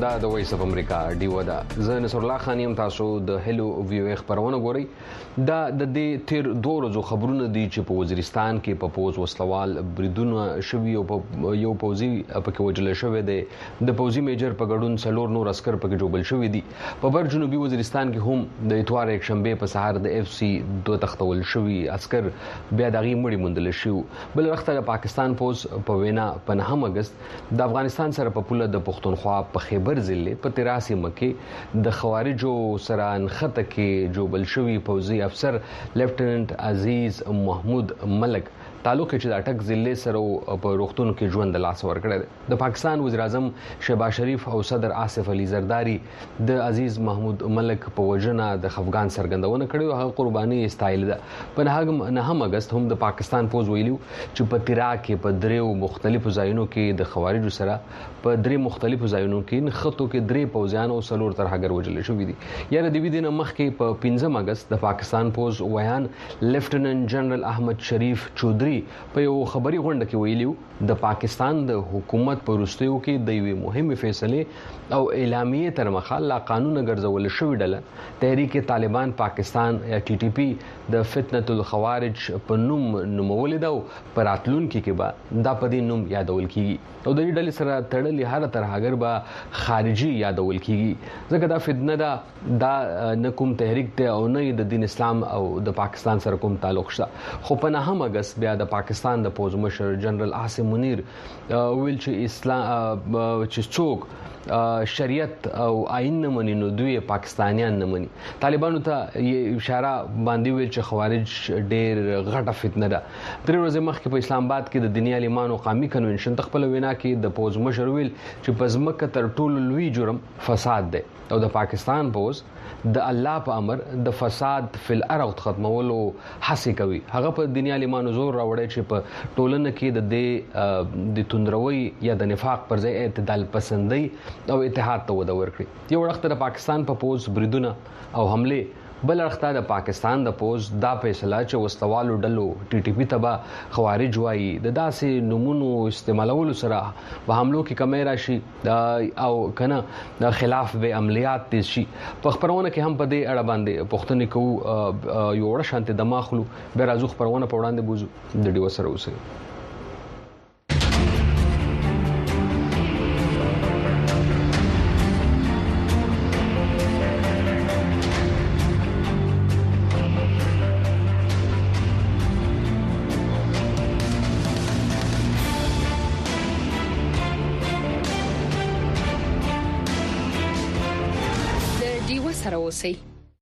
دا د وایس اف امریکا ډیو ده. زه نصر الله خان یم. تاسو د هلو ویو خبرونه ګورئ. دا د دې تیر 2 ورځو خبرونه دي چې په وزیرستان کې په پوز وسلوال بریدونه شوي او یو پوزي پکې وجل شوی دی. د پوزي میجر په ګډون څلور نور عسكر پکې جوړل شوی دي. په بر جنوبي وزیرستان کې هم د اتوار یک شنبه په سهار د اف سی 2 تختول شوی عسكر بیا دغه مړی موندل شو. بل وخت د پاکستان پوز په وینا په 9 اگست د افغانستان سره په پوله د پښتونخوا په خیبر ضلع په 83 مکه د خوارجو سره نخته کې جوړل شوی پوزي افسر لیفټننټ عزیز محمود ملک تعلق چې د اټک ضلع سره په روغتون کې ژوند لاس ورکړی. د پاکستان وزیر اعظم شهباز شریف او صدر آصف علي زرداری د عزیز محمود ملک په وجنه د خفګان سرګندونه کړې او هغه قرباني استایل ده. په 9 اگست هم د پاکستان پوز ویلو چې په تیرا کې په دریو مختلفو ځایونو کې د خوارجو سره په درې مختلفو ځایونو کې نخښتو کې درې پوځیان او څلور ترهګر وژل شوي دي. یا د دې دینه مخکې په 15 اگست د پاکستان پوز ویان لیفټننټ جنرال احمد شریف چودھری په یو خبري غونډه کې ویلیو د پاکستان د حکومت پر وروستیو کې د یوې مهمه فیصله او اعلامیه تر مخه لا قانون ګرځول شوې ډله تحریک طالبان پاکستان یا ټي ټي پی د فتنه الخوارج په نوم نومول دا پر اتلون کې به دا په دې نوم یادول کیږي او د دې ډلې سره تړلې هر ترهګر به خارجي یادول کیږي ځکه دا فتنه دا نه کوم تحریک ته او نه د دین اسلام او د پاکستان سره کوم تعلق شته. خو په 9 اگست بیا د پاکستان د پوز مشر جنرال عاصم منیر ویل چې اسلام چې څوک شریعت او آئین نه مني نو دوی پاکستانیان نه مني. طالبانو ته اشاره باندې ویل چې خوارج ډېر غټه فتنه ده. 3 ورځې مخکې په اسلام آباد کې د دنیا عالمانو قومي کنونشن تخپل وینا کې د پوز مشر ویل چې په ځمکه تر ټولو لوی جرم فساد دی او د پاکستان پوز د الله په امر د فساد فل ارض ختمولو هڅه کوي. هغه په دنیا عالمانو زور راوړی چې په ټولنه کې د توندروي یا د نفاق پر ځای اعتدال پسندي او اتحاد ته وده ورکړي. یو وخت د پاکستان په پوز بریدونه او حمله بل اړخته د پاکستان د پوز دا فیصله چې وسلوالو ډلو ټي ټي پی تبا خوارج وایي د داسې نمونو استعمالولو سره په حملو کې کمی راشي او کنه د خلاف به عملیات تیز شي. په خبرونه کې هم په دې اړه باندې پښتنې کوو یو وړ شانته د ماخلو به راځو خبرونه په وړاندې بوزو د ډیو سره اوسه. سره اوسئ.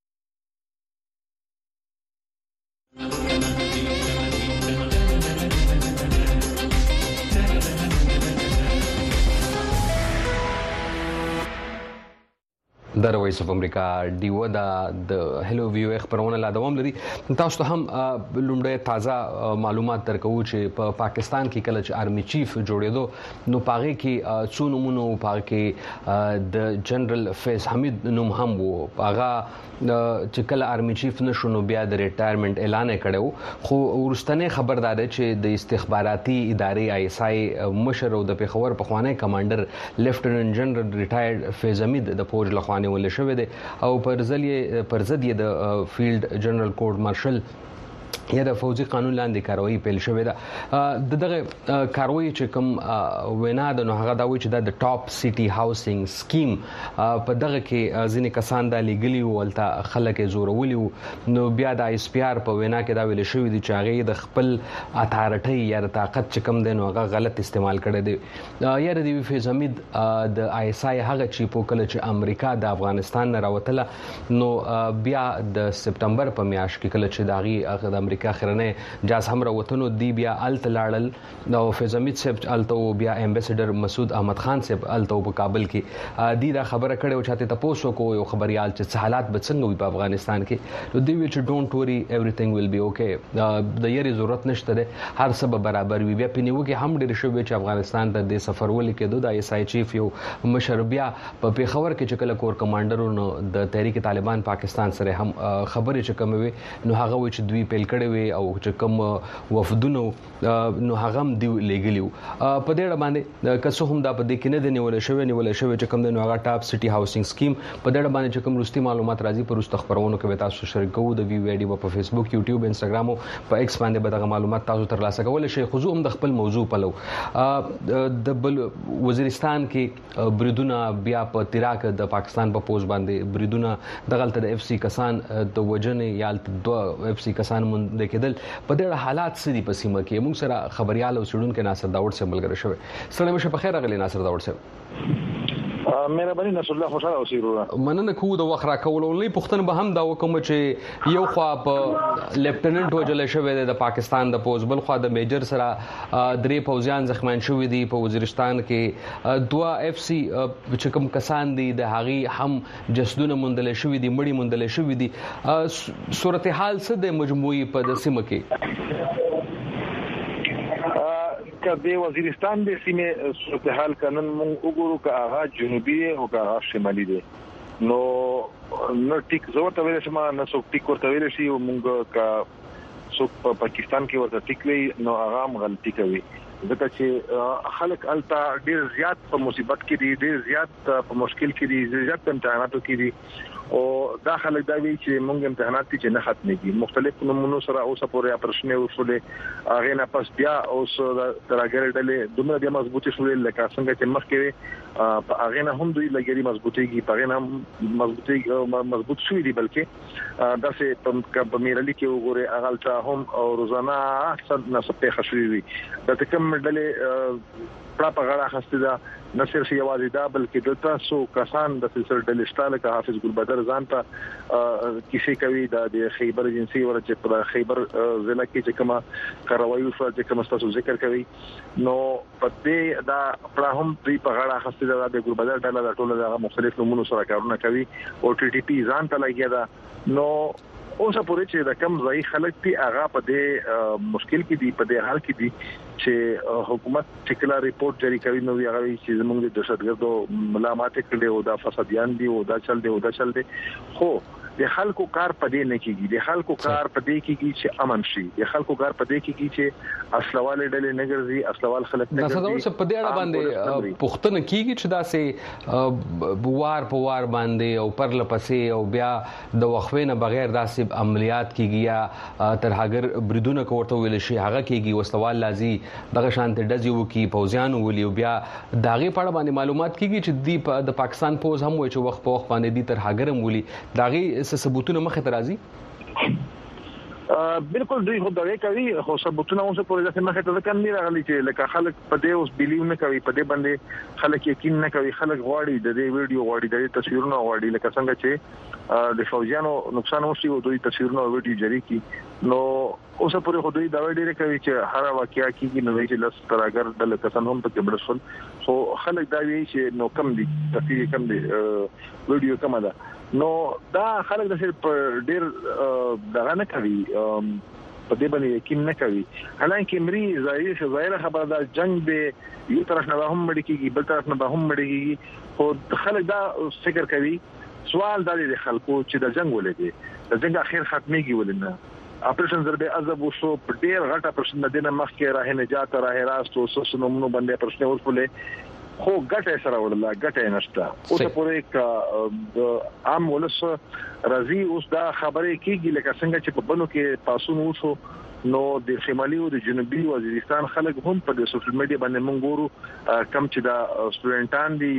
د وایس اف امریکا ډیو د هلو ویو خبرونه لا دوام لري. تاسو ته هم لومړی تازه معلومات درکو چې په پاکستان کې کله چې آرمي چیف جوړېدو نو پاغه کې څو نمونه پاغه کې د جنرال فیض حمید نوم هم وو. پاغه چې کله آرمي چیف نشو نو بیا د ریټایرمنټ اعلان کړو. خو ورستنه خبردار چې د استخباراتي ادارې آی اس آی مشر او د پیښور پخوانی کمانډر لیفټننټ جنرال ریټایرډ فیض حمید د فوج لخوا ول شوې ده او پر ضد یې د فیلډ جنرال کورټ مارشل یا د فوزي قانون لاندې کاروایی پیل شوې ده. دغه کاروایی چې کوم وینا د نو هغه دا وی چې د ټاپ سټي هاوسینګ سکیم په دغه کې ځینې کسان د لیګلی ولته خلک زورولي نو بیا د ایس پی آر په وینا کې دا ویل شوې دي چې هغه د خپل اتارټي یا د طاقت چې کوم دی نو هغه غلط استعمال کړی دی. یا د فیض حمید د آی اس آی هغه چې په کله چې امریکا د افغانستان نه راوتله نو بیا د سپتمبر په میاشت کې کله چې داغي د امریکا اخرنه جاز هم راوتنو دی بیا الت لاړل نو فیض حمید صاحب الته بیا امبیسډر مسعود احمد خان صاحب الته په کابل کې دی دا خبره کړې او چاته تاسو کو یو خبريال چې حالات به څنګه وي په افغانستان کې نو دی وی چې ډونټ وری ایوریثینګ ویل بی اوکے د یری ضرورت نشته ده هر څه به برابر وي. بیا پنیو کې هم ډېر شوی چې افغانستان ته د سفر ول کېدو د ایس آی چیف یو مشر بیا په پیښور کې چې کله کور کمانډرونو د تحریک طالبان پاکستان سره هم خبرې چې کوموي نو هغه و چې دوی پیل کړي وي او چې کوم وفدونو نو هغه هم دی لګلیو په دې اړه باندې که څه هم دا په دې کې نه دی نیول شوی چې کوم د هغه ټاپ سټي هاوسینګ سکیم په دې اړه باندې چې کوم روستي معلومات راځي پر روسته خبرونو کې تاسو شریکو د وی وی ډي په فیسبوک یوټیوب انستګرام او په ایکس باندې به دغه معلومات تاسو ترلاسه کولای شئ. خو هم د خپل موضوع پلو د بل وزیرستان کې بریدونه بیا په تیراک د پاکستان په پوز باندې بریدونه دغلت د اف سی کسان د وجنې یا د اف سی کسان مونږ کېدل په دې حالات سړي په سیمه کې موږ سره خبريال او سړونکو ناصر داوود سره ملګری شوی. سلام شه په خیر غلی ناصر داوود سره مهرباني نصر الله خوشاله اوسئ. مننه کوو د وخت راکول ولې پښتون به هم دا وکم چې یو خوا په لیفټننټ وجل شوی د پاکستان د پوز بل خوا د میجر سره درې پوزیان زخمیان شوی دي په وزیرستان کې دوا اف سی چې کوم کسان دي د هغي هم جسدونه مندل شوی دي مړی مندل شوی دي صورتحال څه د مجموعي په د سیمه کې د وزیرستان د سیمې صورتحال کنن موږ وګورو که هغه جنوبي او که هغه شمالي دي نو ټیک زور ته ویل شمه نه څوک ټیک ورته ویل شي او موږ کا څوک په پاکستان کې ورته ټیک وی نو هغه هم غلطي کوي ځکه چې خلک التا ډیر زیات په مصیبت کې دي ډیر زیات په مشکل کې دي ډیر زیات امتحاناتو کې دي او دا خلک دا وی چې موږ امتحانات چې نه ختمېږي مختلف نمونو سره اوسه پورې پرشنه وسولې هغه نه پس بیا اوس ترګر ډلې دومره بیا مضبوطی شولې لکه څنګه چې مخکې په هغه نه هم دوی لګري مضبوطيږي په هغه نه مضبوط شوې دي بلکې دا چې په میرالي کې وګوره هغه ته هم او روزانه احسن نسبه خشوي وي دا کوم ډلې په غاړه خسته ده نه صرف یوازې دا بلکې د تاسو کسان د سلسله ډلشتاله که حافظ ګل بدر ځان ته کیسې کوي د خیبر ایجنسی ورته په خیبر ضلع کې چې کومه کاروایی وشو چې کوم تاسو ذکر کوي نو په دې دا پرهم په غاړه خسته ده د ګل بدر ډله د ټولو د مختلف نمونو سره کارونه کوي او ټي ټي پی ځان ته لګیا ده نو اوسه پورې چې د کم ځای خلک دي هغه په دې مشکل کې دي په دې حال کې دي چې حکومت ټیکلا ریپورت جاری کوي نو هغه چې زموږ د دهشتګردو ملامت کړي او دا فسادیان دي او دا چل دي خو د خلکو کار پدې نه کیږي د خلکو کار پدې کیږي چې امن شي د خلکو کار پدې کیږي چې اصلوال ډلې نه ګرځي اصلوال خلک نه ګرځي دا څه په دې اړه باندې پښتنه کیږي چې دا سه بوار په وار باندې او پر لپسې او بیا د وقفې نه بغیر داسې عملیات کیږي یا تر هغه بریدونه کوته ویل شي هغه کیږي وسلوال لازم دغه شانت ډزیو کی پوزیان ویل بیا داغه په اړه باندې معلومات کیږي چې د پاکستان پوز هم وای چې وخت په وخت باندې دي تر هغه هم ویل داغه ثبوتونه مخه ته راځي بالکل دوی خو دا کوي خو ثبوتونه اوسه پورې ځکه مخه ته ځکه نه راغلي چې لکه خلک په دې اوس بیلیو نه کوي په دې باندې خلک یقین نه کوي خلک غواړي د دې ویډیو غواړي د تصویرونو غواړي لکه څنګه چې د فوجیانو نقصان وشي او دوی تصویرونه او ویډیو جاری کی نو اوسه پورې خو دوی دا ویډیو کوي چې هر واقعیا کیږي نو چې لس تراګر د کسان هم په کې برسول خو خلک دا وی چې نو کم دي تصویر کم دي ویډیو کم ده نو دا خلک د ډېر دغه نه کوي په دې باندې یقین نه کوي حالانکه مری ظاهر خبره دا جنگ به یو طرف نه هم مړ کیږي بل طرف نه هم مړ کیږي خو خلک دا فکر کوي سوال دا دی خلکو چې د جنگ ولې د جنگ اخر ختميږي ولنه اپریشن ضربه عذاب وشو په ډېر غټه پرشن د دینه مخکې راه نجات راه راست او سوسنومونو باندې پرشن ورپلې خو ګټه سره ولله ګټه نشته اوس پورې د عام ولس راضي اوس دا خبره کیږي لکه څنګه چې په بنو کې پاسون وشو نو د شمالي او د جنوبي وزیرستان خلک هم په سوشل میډیا باندې مونږ ګورو کم چې دا سټوډنټان دي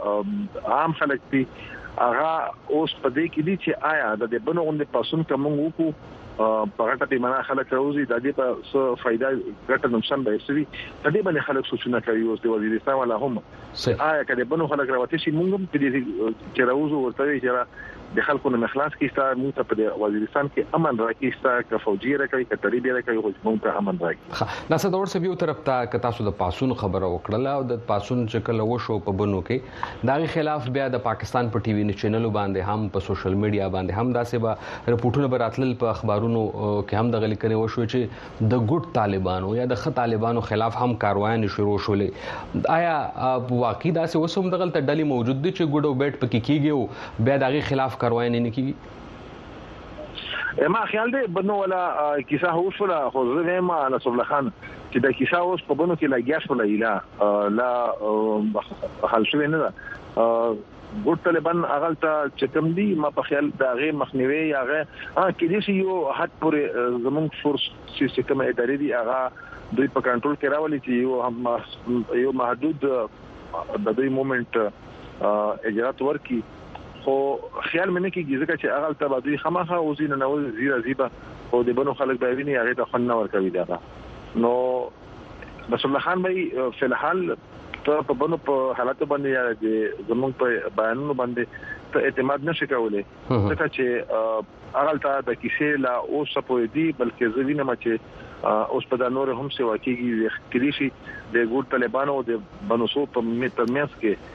یا عام خلک دي هغه اوس په دې کې دي چې آیا د بنو غونډه پاسون کوم وکړو په غټه پیمانه خلک راوځي د دې په څه فائدہ ګټه نقصان به شي په دې باندې خلک سوچونه کوي اوس د وزیرستان ولا هم آیا کله بنو خلک راوته شي مونږ په دې چې راوځو ورته چې د خلکو نه مخلاص کیسه موږ ته په وزیرستان کې امن راکېسته ک فوجي راکوي ک تربیه راکوي خو موږ ته امن راکې ناسه دور سبيو طرف ته ک تاسو د پاسون خبره وکړه او د پاسون چې کله وشو په بنو کې داغه خلاف بیا د پاکستان په ټي وي چینلو باندې هم په سوشل میډیا باندې هم داسې به رپورټونه براتل په اخبارونو کې هم دغه لیکنه وشو چې د ګډ طالبانو یا د خ طالبانو خلاف هم کاروایي شروع شولې آیا واقعي داسې وسوم دغه ډلې موجود دي چې ګډو بیٹ پکې کیږي بیا دغه خلاف کاروایي نه کیږي ما خیال دی بنو ولا کیسه هوش ولا خو زه ما نصر الله خان چې د کیسه اوس په بنو کې لاګیاش ولا اله لا حل شوی نه ګوت طالبان اغلته چې کوم دي ما په خیال دا غي مخنیوي هغه کې دي چې یو حد پورې زمونږ فورس سیستم اداري دي هغه دوی په کنټرول کې راولي چې یو محدود د دوی مومنت اجرات ورکی خو خیال مې نه کېږي ځکه چې هغه ته دوی خامخا اوسینه نو زیره زیبا او د بنو خلک به ویني هغه ته خن ور کوي دا نو رسول الله خان به په الحال ته په بنو په حالت باندې یا د زمونږ په بیانونو باندې ته اعتماد نشي کولای ځکه چې هغه ته د کیسې لا اوس په دې بلکې زوینه ما چې اوس په د نور هم څه واقعي کړي د ګور طالبانو د بنو سو په مترمنس کې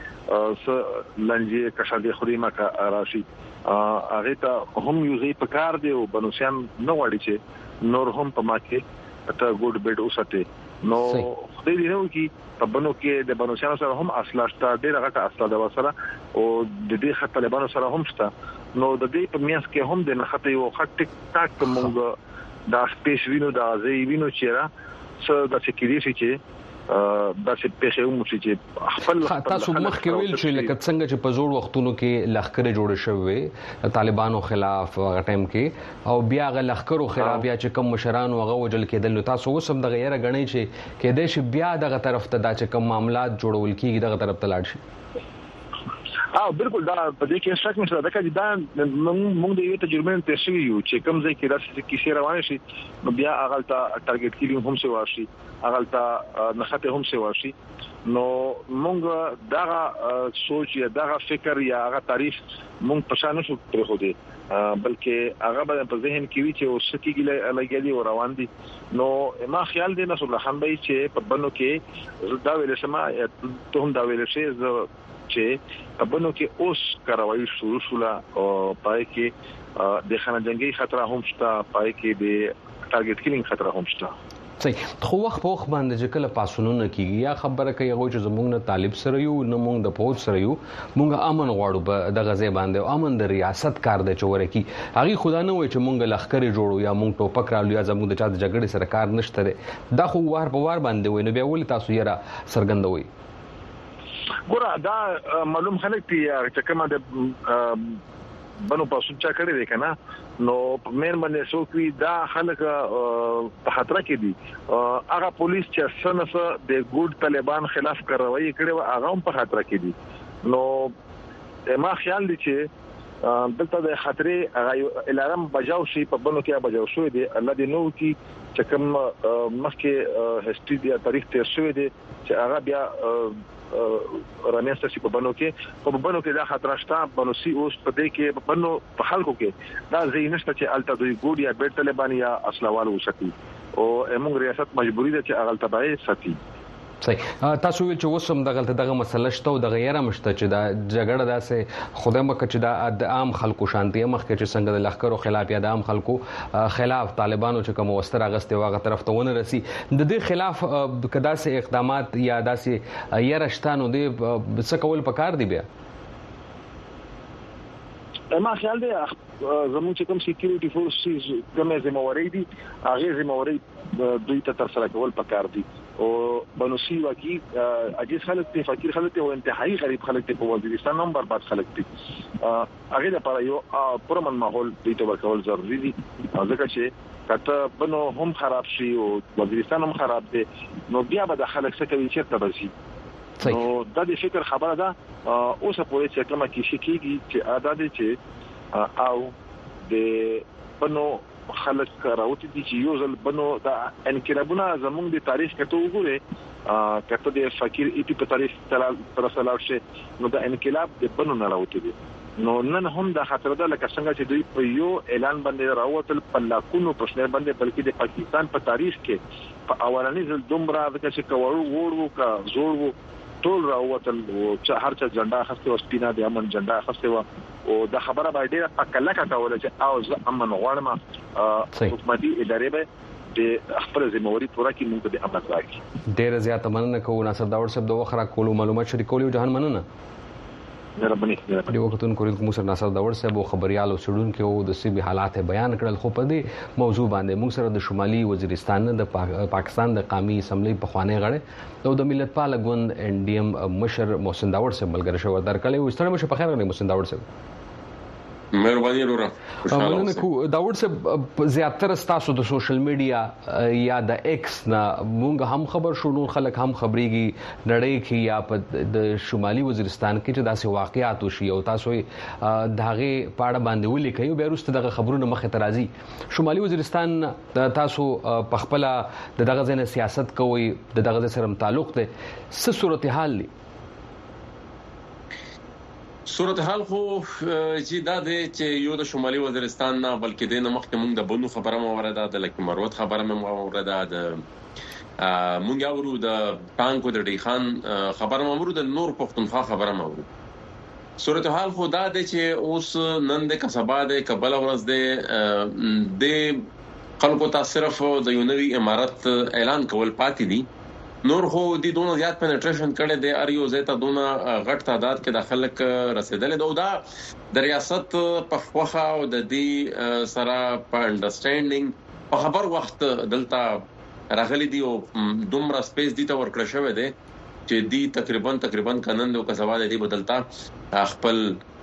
لنجه کشاده خریمه کا راشي هغه ته هم یوزي په کار دی او بنوسیان نو وړي چې نور هم په ما کې ته ګډ بیډ اوسته نو خدای دې نو کې په بنو کې د بنوسیان سره هم اصله شته ډیره غټه اصله د وسره او د دې خط طالبانو سره هم شته نو د دې په میاس کې هم د خط یو خط ټیک ټاک مونږ دا سپیس وینو دا زی وینو چیرې څه د سکیورټي چې دا چې په خو مو چې خپل تاسو مخ کې ویل چې لکه څنګه چې په زوړ وختونو کې لخرې جوړ شوې طالبانو خلاف هغه ټایم کې او بیا غ لخرو خلاف بیا چې کوم مشران هغه وجل کېدل نو تاسو اوس هم د غیره غنی چې کې د شي بیا دغه طرف ته دا چې کوم معاملات جوړول کیږي دغه طرف ته لاړ شي بالکل دا په دې کې شک نشته دا چې دا موږ د یو تجربه ته شوی یو چې کوم ځای کې راځي چې کیسه روانه شي نو بیا هغه ته ټارګټ کیلینګ هم شي واشي هغه ته نخته هم شي واشي نو موږ دا سوچ یا دا فکر یا هغه تعریف موږ په شان شو پرې خو دي بلکې هغه په ذهن کې وی چې اوس کېږي لګیدي او روان دي نو ما خیال دی نصر الله خان به چې په بنو کې دا ویل شمه ته هم دا ویل شي چې په بنو کې اوس کاروایی شروع شوله او پای کې د خانه جنگي خطر هم شته پای کې د ټارګټ کیلینګ خطر هم شته صحیح خو وخت په وخت باندې چې کله پاسونونه کیږي یا خبره کوي هغه چې زموږ نه طالب سره یو نه موږ د پوج سره یو موږ امن غواړو په د غزه باندې امن د ریاست کار د چوره کی هغه خدا نه وای چې موږ لخرې جوړو یا موږ ټوپک رالو یا زموږ د چا د جګړې سره کار نشته دا خو وار په وار باندې وای نو بیا ول تاسو یې سرګندوي ګوره دا معلوم خلک دي چې کومه د بنو پاسو چا کړی دی کنه نو مېن باندې سوکوي دا خلک په خطر کې دي هغه پولیس چې سنسه د ګډ طالبان خلاف کاروایی کړي هغه هم په خطر کې دي نو ما خیال دي چې دلته د خطرې هغه الارم بجاو شي په بنو کې بجاو شوی دی الله دې نو کې چې کوم مخکې هستری دی تاریخ تیر شوی دی چې هغه بیا رامسته شي په بنو کې دا خطر شته بنو سي اوس په دې کې بنو په خلکو کې دا زینشته چې الته دوی ګوډ یا بیت طالبان یا اصلوال وساتي او موږ ریاست مجبوری ده چې هغه تبعي ساتي صحیح تاسو ویل چې وسم دغه مسله شته او د غیره مشته چې دا جګړه داسې خدای مکه چې د عام خلکو شانتي مخکې چې څنګه د لخرو خلاف یا د عام خلکو خلاف طالبانو چې کوم وستر اغسته واغه طرف ته ونه رسی د دې خلاف کدا سه اقدامات یا داسې يرشتانو دي څه کول پکار دی بیا ما خیال دی زموږ چې کوم سکیورټي فورسز کومه ذمہواری دي هغه ذمہواری دوی ته تر سره کول پکار دي او بنوسی واقعي اجازه خلک ته فقیر خلک ته او انتهایی غریب خلک ته په وزیرستان هم برباد خلک دي هغه لپاره یو پرمن ماحول دوی ته ورکول ضروری دي ځکه چې کته بنو هم خراب شي او وزیرستان هم خراب دي نو بیا به د خلک څخه کوي چې تبسي نو د دې فکر خبره ده اوس په دې چې کومه کې شي کېږي چې ادا دي چې او د بنو خلک راوتی دي چې یو ځل بنو د انقلابونه زموږ د تاریخ کته وګوره کته د فقیر ایپی په تاریخ تر سلام شي نو د انقلاب د بنو نه راوتی دي نو نن هم د خطر ده لکه څنګه چې دوی په یو اعلان باندې راوتل په لاکونو پښنه باندې بلکې د پاکستان په تاریخ کې په اولنی ځل دومره د چې کوړو وړو کا زوړ وو ټول راوتل او چې هر چا جنډا اخسته او سپینا د امن جنډا اخسته او د خبره باندې پکلکه کوله چې او ز امن غواړم حکومتي ادارې به د خپل ذمہواری پوره کې موږ د امن راکړي ډیر زیات مننه کوو ناصر داور صاحب د وخره کولو معلومات شریکولو جهان مننه مهرباني دی وختون کوریل کوم سره ناصر داور صاحب خبريال او سړون کې او د سیبي حالات بیان کړل خو په دې موضوع باندې موږ سره د شمالي وزیرستان د پاکستان د قومي اسمبلی په خوانې غړي او د ملت پال غوند NDM مشر محسن داور صاحب ملګری شو درکړی و ستړي مشه په خیر غنی محسن داور صاحب مهرباني وروره خوشاله کو داور صاحب زیاتره تاسو د سوشل میډیا یا د ایکس نه مونږ هم خبر شو نور خلک هم خبريږي نړۍ کې یا په د شمالي وزیرستان کې چې داسې واقعیات وشي او تاسو دغه پاړه باندې ولیکئ او بیا وروسته دغه خبرونه مخه ترازی شمالي وزیرستان تاسو په خپل دغه ځنه سیاست کوي دغه سره تعلق ده څه صورتحال دی صورتحال خو چې دا دی چې یو د شمالي وزیرستان نه بلکې د مخکې مونږ د بنو خبره مورده د لکه مروت خبره مورده د مونږ اورو د ټانکو د ډی خان خبره مورو د نور پښتونخوا خبره مورو صورتحال خو دا دی چې اوس نن د کسبا د قبل ورځ د خلکو ته صرف د یو نوی امارت اعلان کول پاتې دي نور خو د دونه زیات پینټریشن کړي د اریو زیته دونه غټ تعداد کې د خلک رسیدل دا د ریاست په خوخه او د دې سره په انډرستانډینګ په خبر وخت دلته راغلي دي او دومره سپیس دي ته ورکړ شوی دی چې دی تقریبا کنن او کسبا دی بدلتا خپل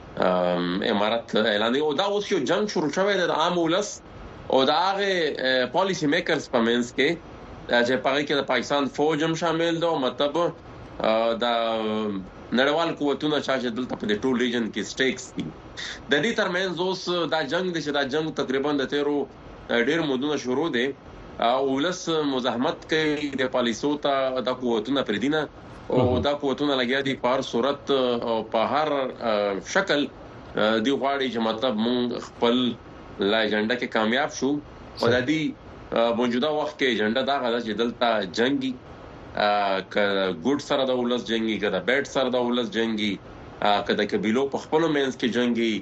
امارت اعلان او دا اوس یو جنگ شروع شوی دی د عام ولس او دا هغه پالیسی میکرز په منځ کې چې په کې د پاکستان فوج هم شامل دي مطلب د نړیوال قوتونو چې دلته په ټول ریجن کې سټیکس دي د دې ترمنځ اوس دا جنگ دي چې دا جنگ تقریبا د تیرو ډیر مودونه شروع دي او ولس مزاحمت کوي د پالیسو ته د قوتونو پر دینه او دا قوتونو لګیا دي په هر صورت او په هر شکل دی غواړي چې مطلب مونږ خپل لا ایجنډا کې کامیاب شو او د دې موجوده وخت کې ایجنډا دا غواړي چې دلته جنگي ک ګډ سره د ولس جنگي کده بیٹ سره د ولس جنگي کده قبيلو په خپل مینس کې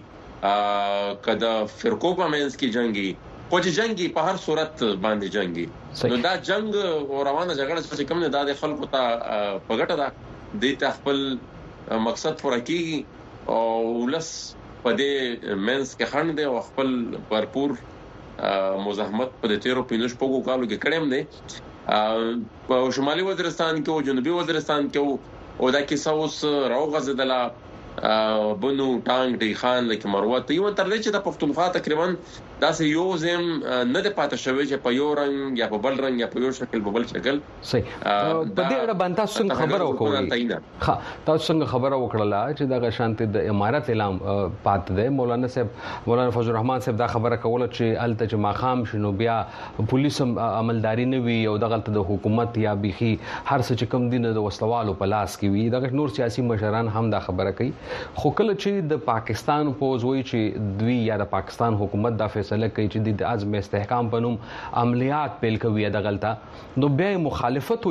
جنگي کده فرقو په مینس کې جنگي خو چې جنگي په هر صورت باندې جنگي نو دا جنگ او روانه جګړه چې کوم نه د خلکو ته په ګټه ده د خپل مقصد پوره کیږي او ولس په دې مینس کې خند دی او خپل भरपूर مزاحمت په تیرو پینوش پوغو کالو کې کړم دي په شمالي وزیرستان کې او جنوبي وزیرستان کې او دا کیسه اوس راوغځدله بنو ټانګ ډی خان لکه مروت یو تر دې چې د پښتونخوا تقریبا داسې یو زم نه د پاتې شوی چې په یو رنگ یا په بل رنگ یا په یو شکل په بل شکل صحیح په دې اړه باندې تاسو خبره وکړئ ها تاسو څنګه خبره وکړه چې د شانت د امارت اعلان پات ده مولانا فضل الرحمن صاحب دا خبره کوله چې الته چې ماخام شنو بیا پولیس عملداري نه وي او د غلط د حکومت یا بيخي هر څه چې کم دین د وسلوالو په لاس کې وي د نور سیاسي مشران هم دا خبره کوي خو کله چې د پاکستان فوج وایي چې دوی یا د پاکستان حکومت دا فیصله کوي چې د عزم استحکام په نوم عملیات پیل کوي د غلطه نو بیا مخالفت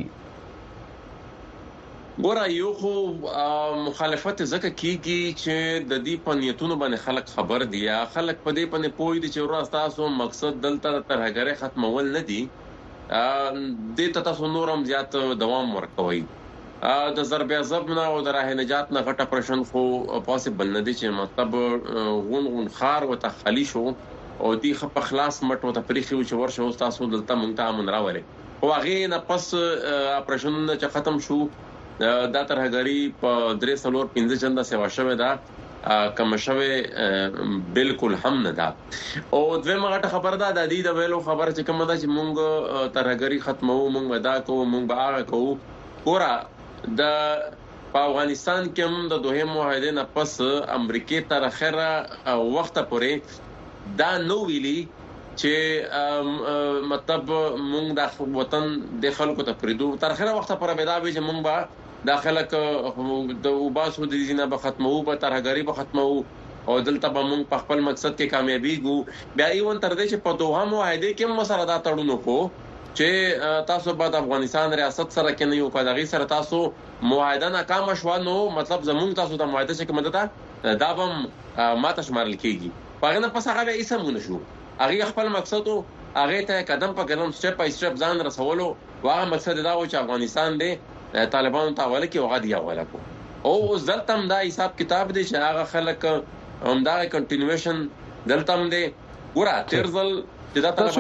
ولیکيږي ګوره یو خو مخالفت زکه کیږي چې د دې پنیتونو باندې خلک خبر دي یا خلک په دې باندې پوي دي چې ورته تاسو مقصد دلته ترهګری ختمول نه دي د تاسو نورم زیات دوام ورکوي د ضرب عذاب نه او د راه نجات نه غټه پرشن خو پاسبل نه دي چې مطلب غون خار او تخلی شو او دی خپ خلاص مټ او تفریخي او ورشه او تاسو دلته مونږ ته امن راولي او هغه نه پس اپریشن چې ختم شو دا ترهګری په 3-4-5 چنده سیوا شوه دا کم شوه بالکل هم نه دا او دویمه غټه خبر ده د دې د ویلو خبره چې کومه ده چې مونږ ترهګری ختمو مونږ ودا کوو مونږ به کوو ګوره د افغانستان کې هم د دوه معاهده نه پس امریکای تر اخره وخت پورې دا نو ویلي چې مطلب مونږ د وطن د خلکو ته پریدو تر اخره وخت پورې به دا وي چې مونږ به داخله د وباسو د دینه به ختمو به ترهګری به ختمو او دلته به مونږ په خپل مقصد کې کامیابی ګو بیا ایون تر دې چې په دوه معاهده کې مسره دا تړونو کو چې تاسو بعد افغانستان ریاست سره کې نه یو پدغه سره تاسو معاهده ناکام شو نو مطلب زموږ تاسو د معاهده چې کومه ده دا به ماته شمارل کیږي پاره نه پس هغه یې سمونه شو هغه خپل مقصد او هغه ته قدم په قدم سټپ بای سټپ ځان رسولو واغه مقصد دا و چې افغانستان دې طالبانو ته حواله کې وغه دی حواله کو او اوس دلته هم دا حساب کتاب دی چې هغه خلک هم دا کنټینیویشن دلته هم دی ګوره تیرزل تاسو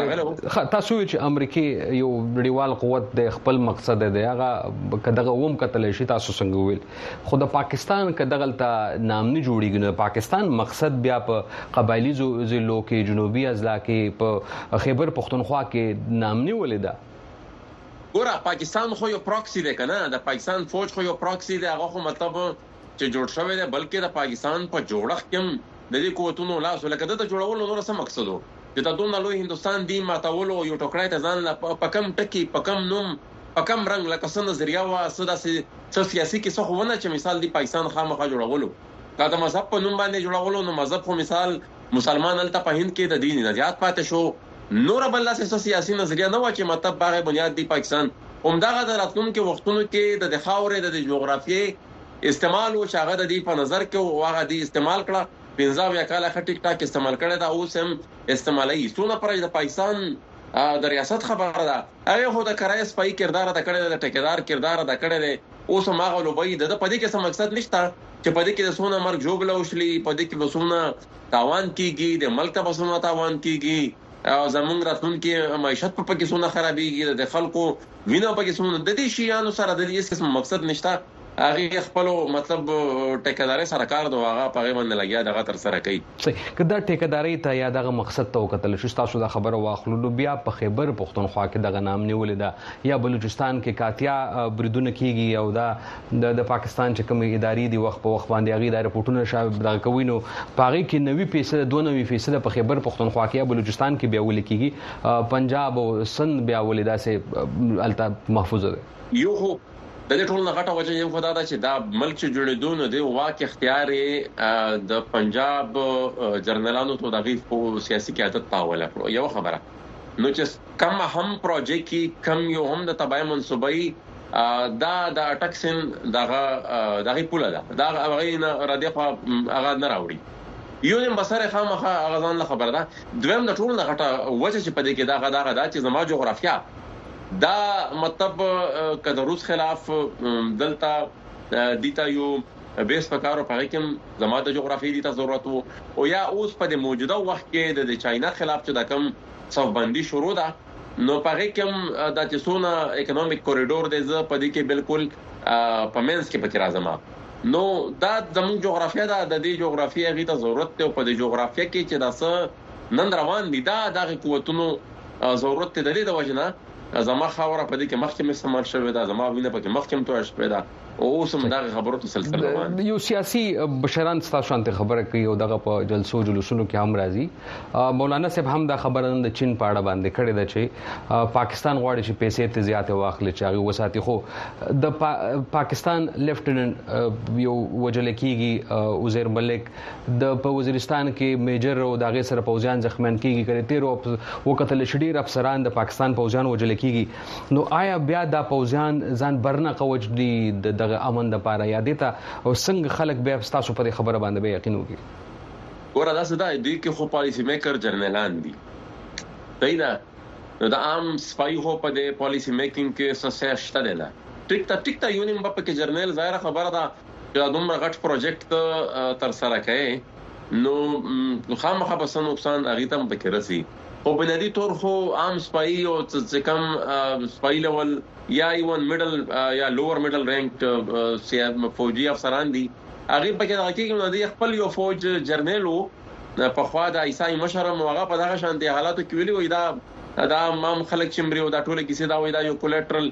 چې امریکای یو نړیوال قوت د خپل مقصد دی هغه کداغه ووم کتل شي تاسو څنګه ویل خو د پاکستان کداغلته نام نه جوړیږي نو پاکستان مقصد بیا په قبایلی ضلعو کې جنوبي اضلاع کې په خیبر پختونخوا کې نام نه ولیدا ګوره پاکستان خو یو پراکسی دی کنه د پاکستان فوج خو یو پراکسی دی هغه خو مطلب چې جوړ شوی دی بلکې د پاکستان په جوړښت کې د دې قوتونو لاس ولکه د جوړولو نور څه مقصد وو چې دا دوه لوی هندستان دی ماتولو یو ټوکړای ته ځان په کم ټکی په کم نوم په کم رنگ لکه څنګه نظریه وا سودا سیاسي کې څه خونه چې مثال دی پاکستان خامخا جوړولو دا د مذهب په نوم باندې جوړولو نو مذهب خو مثال مسلمان الته په هند کې د دین نجات پاتې شو نور بل څه سیاسي نظریه نه و چې مطلب باغ بنیاد دی پاکستان همدغه د راتلونکو وختونو کې د خاورې د جغرافیې استعمال او شاغه د دې په نظر کې واغه دی استعمال کړه 15 کاله ټیک ټاک استعمال کړي دا اوس هم استعمالي سونه پر د پاکستان د ریاست خبره ده هغه خو د کرای سپای کردار د کړي د ټیکدار کردار د کړي اوس ما غلوبای د پدې کې څه مقصد نشته چې پدې کې د سونه مرګ جوړ لوشلي پدې کې وسونه تاوان کیږي د ملک ته وسونه تاوان کیږي او زمونږ راتلونکي معیشت په کې سونه خرابېږي د خلکو وینه په کې سونه د دې شیانو سره د دې څه مقصد نشته هغه خپل مطلب ټیکداري سرکار دوه هغه په باندې لګیا دغه تر سره کوي کدا ټیکداري ته یا دغه مقصد ته وکتل شو تاسو د خبره واخلو بیا په خیبر پختونخوا کې دغه نام نیولې ده یا بلوچستان کې کاتیا بریدونه کیږي او دا د پاکستان چې کوم اداري دی وخت په وخت باندې هغه د رپورټونو شابه دغه کوینو پاره کې 90% په خیبر پختونخوا کې یا بلوچستان کې بیا ول کیږي پنجاب او سند بیا ول داسې الته محفوظ ده یو د دې ټول نه غټه وجه یو خدای دا چې دا ملک چې جوړېدون دی واقع اختیار د پنجاب جرنالانو ته د غیف سیاسي قیادت تاوله یو خبره نو چې کم هم پروژې کې کم یو هم د تبعی منصوبې دا د اټکسن دغه پوله ده دا غوینه ردیفه هغه نه راوړي یو نیم بسره خامخه غزان له خبره ده دویم د ټول نه غټه وجه چې پدې کې دا چې زما جغرافیه دا مطلب کله روس خلاف دلته دیتا یو بیس پکارو په کې زما د جغرافیې دیتا ضرورت او یا اوس په د موجوده وخت کې د چاینا خلاف چې د کم صفبندي شروع ده نو په کې د چسونه اکونومیک کوریډور د ز په دې کې بالکل په منځ کې پکې راځم نو دا زموږ جغرافیه ده د دې جغرافیې غي ته ضرورت ته په دې جغرافیه کې چې داسه نن روان دي دا د قوتونو ضرورت ته د دې د وجنه زما خاوره په دې کې مخکې استعمال شوې ده زما وینه په کې مخکې توه شوې ده او اوس هم دا خبرو ته سلسله روان یو سیاسي بشران ستاسو شانته خبره کوي او دغه په جلسو جلوسونو کې هم راځي مولانا صاحب هم دا خبره د چین پاړه باندې کړې ده چې پاکستان غواړي چې پیسې ته زیاته واخلي چې هغه وساتي خو د پاکستان لیفټننټ یو وجل کېږي وزیر ملک د په وزیرستان کې میجر او دغه سره پوځیان زخمیان کېږي کړي 13 وکتل شډیر افسران د پاکستان پوځیان وجل کېږي نو آیا بیا دا پوځیان ځان برنه قوج دي د امن د پاره یادې ته او څنګه خلک به تاسو په خبره باندې به یقین وکړي ګوره دا څه دی کې خو پالیسی میکر جرنالان دي دا نو د عام سپای خو په د پالیسی میکینګ کې څه شته نه ټیک تا یونیم په کې جرنال ظاهر خبره ده چې دومره غټ پروجیکټ تر سره کوي نو خامخا به څه نقصان هغه ته به رسي او بنادي تور خو عام سپای او څه کم سپای لیول یا ایون میډل یا لوور میډل رینک فوجي افسران دي هغه په کې د حقیقت نه خپل یو فوج جرنیلو په خوا د عیسائی مشرم هغه په دغه شانتي حالاتو کې ویلي وي دا مام خلک چمري او دا ټوله کیسه دا وي دا یو کولیټرل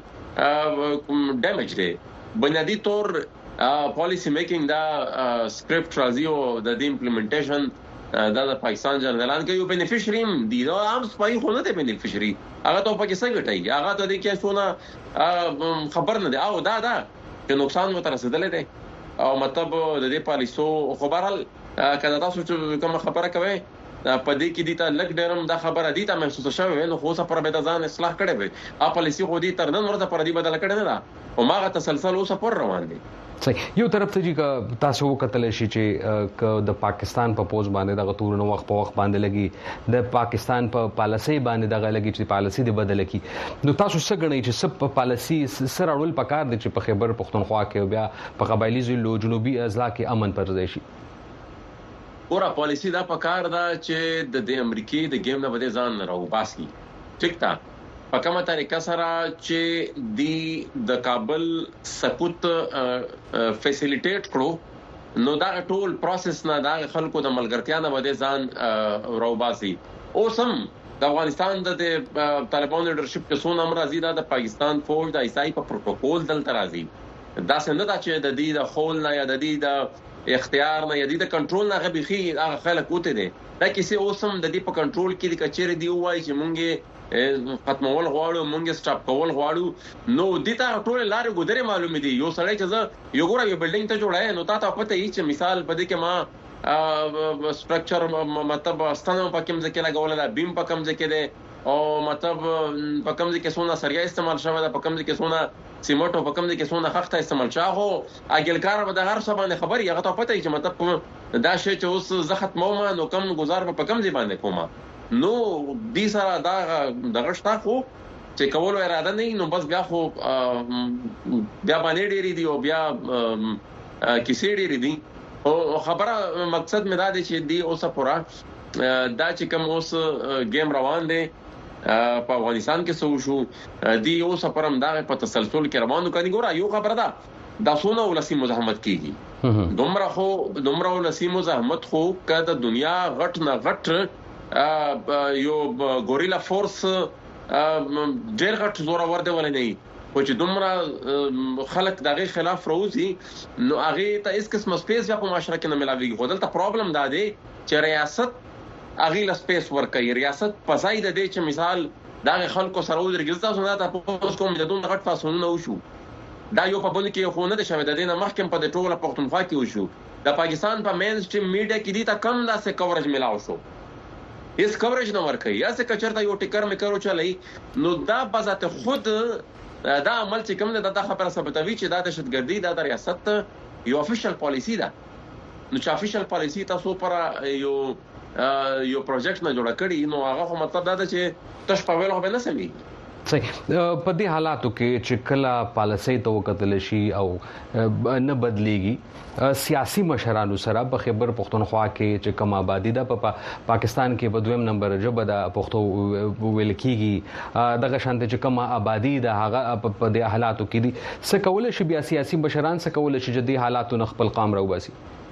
ډیمیج دی بنیادی طور پالیسی میکینګ دا سکرپټ راځي او د امپلیمنټیشن دا د پاکستان جنرالان کې یو بینیفیشریم دي دا عام سپای خو نه دی بینیفیشري هغه ته په کې څه ګټي هغه ته د کې څونه خبر نه دی او دا چې نقصان وته رسیدلې دی او مطلب د دې پالیسو خبرال کله تاسو چې کوم خبره کوي په دې کې دي ته لګ ډیرم دا خبره دي ته محسوس شوی نو خو څه پر به ځان اصلاح کړي وي پالیسی خو دي تر نن ورته پر دې بدل کړي نه دا او ماغه تسلسل اوسه پر روان دي. صحیح. یو طرف ته چې تاسو وکتل شي چې د پاکستان په پوز باندې د غتورونو وخت په وخت باندې لګي د پاکستان په پالیسي باندې د لګي چې پالیسي د بدل کی نو تاسو څه غنئ چې سب په پالیسي سره اړول پکار دي چې په خیبر پختونخوا کې بیا په قبایلی ضلعو جنوبي اضلاع کې امن پر ځای شي؟ ګوره پالیسي دا پکار ده چې د امریکای د گیم نه بده ځان راوباسي. ټیک تا په کومه طریقه سره چې د کابل سقوط فیسیلیټیټ کړو نو دا ټول پروسس نه دا خلکو د ملګرتیا نه بده ځان راوباسي. اوسم د افغانستان د طالبان لیډرشپ کې څو نمبر راځي دا د پاکستان فوج د ایسای په پروتوکول دلته راځي. دا څنګه دا چې د دې د خول نه یا د دې د اختیار نه یا د کنټرول نه غبيخي هغه خلک وته دي دا کیسه اوسم د دې په کنټرول کې د کچېره دی وای چې مونږه ختمول غواړو مونږه سټاپ کول غواړو نو د تا ټول لارې ګذرې معلومه دي. یو سړی چې یو ګوره یو بلډینګ ته جوړای نو تا ته پته هي چې مثال بده کې ما سټرکچر مطلب ستنه په کوم ځای کې لګول دا بیم په کوم ځای کې ده او مطلب په کوم ځای کې سونه سریا استعمال شوی دا په کوم ځای کې سونه سیمټو په کوم ځای کې سونه خخته استعمال شاغو اګلکار به د هر څه باندې خبري هغه ته پته هي چې مطلب دا شی چې اوس زه ختموم نو کم گزار په کوم ځای باندې کومه نو دې سره دا دغه شتا خو چې کول اراده نه نو بس بیا خو بیا باندې ډېری دی او بیا کیسې ډېری دی او خبره مقصد مې دا دی چې دی اوسه پورا دا چې کوم اوس گیم روان دی په افغانستان کې سو شو دی اوسه پرم دا په تسلسل کې روانو کني ګوره یو خبره ده دا سونه ولسی مزاحمت کیږي دومره ولسی مزاحمت خو کده دنیا غټ نه غټ یو ګوریلا فورس ډېر غټ زوره ورده ولې نه خو چې دومره خلک دغه خلاف روزي نو هغه ته اس قسم سپیس یا په معاشره کې نه ملاويږي. خو دلته پرابلم دا دی چې ریاست هغه له سپیس ورکړي ریاست پسای د دې چې مثال دغه خلکو سره ودرېږي تاسو نه تاسو کوم د دوه غټ فاصلونه وشو دا یو په بل کې خو نه د شوه د دینه مخکم په د ټوله پښتونخوا کې وشو د پاکستان په مین سټریم میډیا کې دي تا کم داسې کوریج ملاو شو هیڅ کوریج نه ورکړي یا څه کچرته یو ټیکر میکرو چلای نو دا بذات خود دا عمل چې کوم دا خبره ثابتوي چې دا دهشتګردي دا د ریاست یو افیشل پالیسی ده. نو چې افیشل پالیسی تاسو پر یو پروجیکټ نه جوړ کړی نو هغه مطلب دا چې تاسو په ویلو به نه سمي. صحیح. په دې حالاتو کې چې کله پالیسي تو وکتل شي او نه بدليږي سیاسي مشرانو سره په خیبر پختونخوا کې چې کوم آبادی ده په پاکستان کې په دویم نمبر جبه د پښتو ویل کیږي دغه شانته چې کوم آبادی ده هغه په دې حالاتو کې دي څه کول شي بیا سیاسي مشران څه کول شي چې دې حالاتو نه خپل قام راوباسي.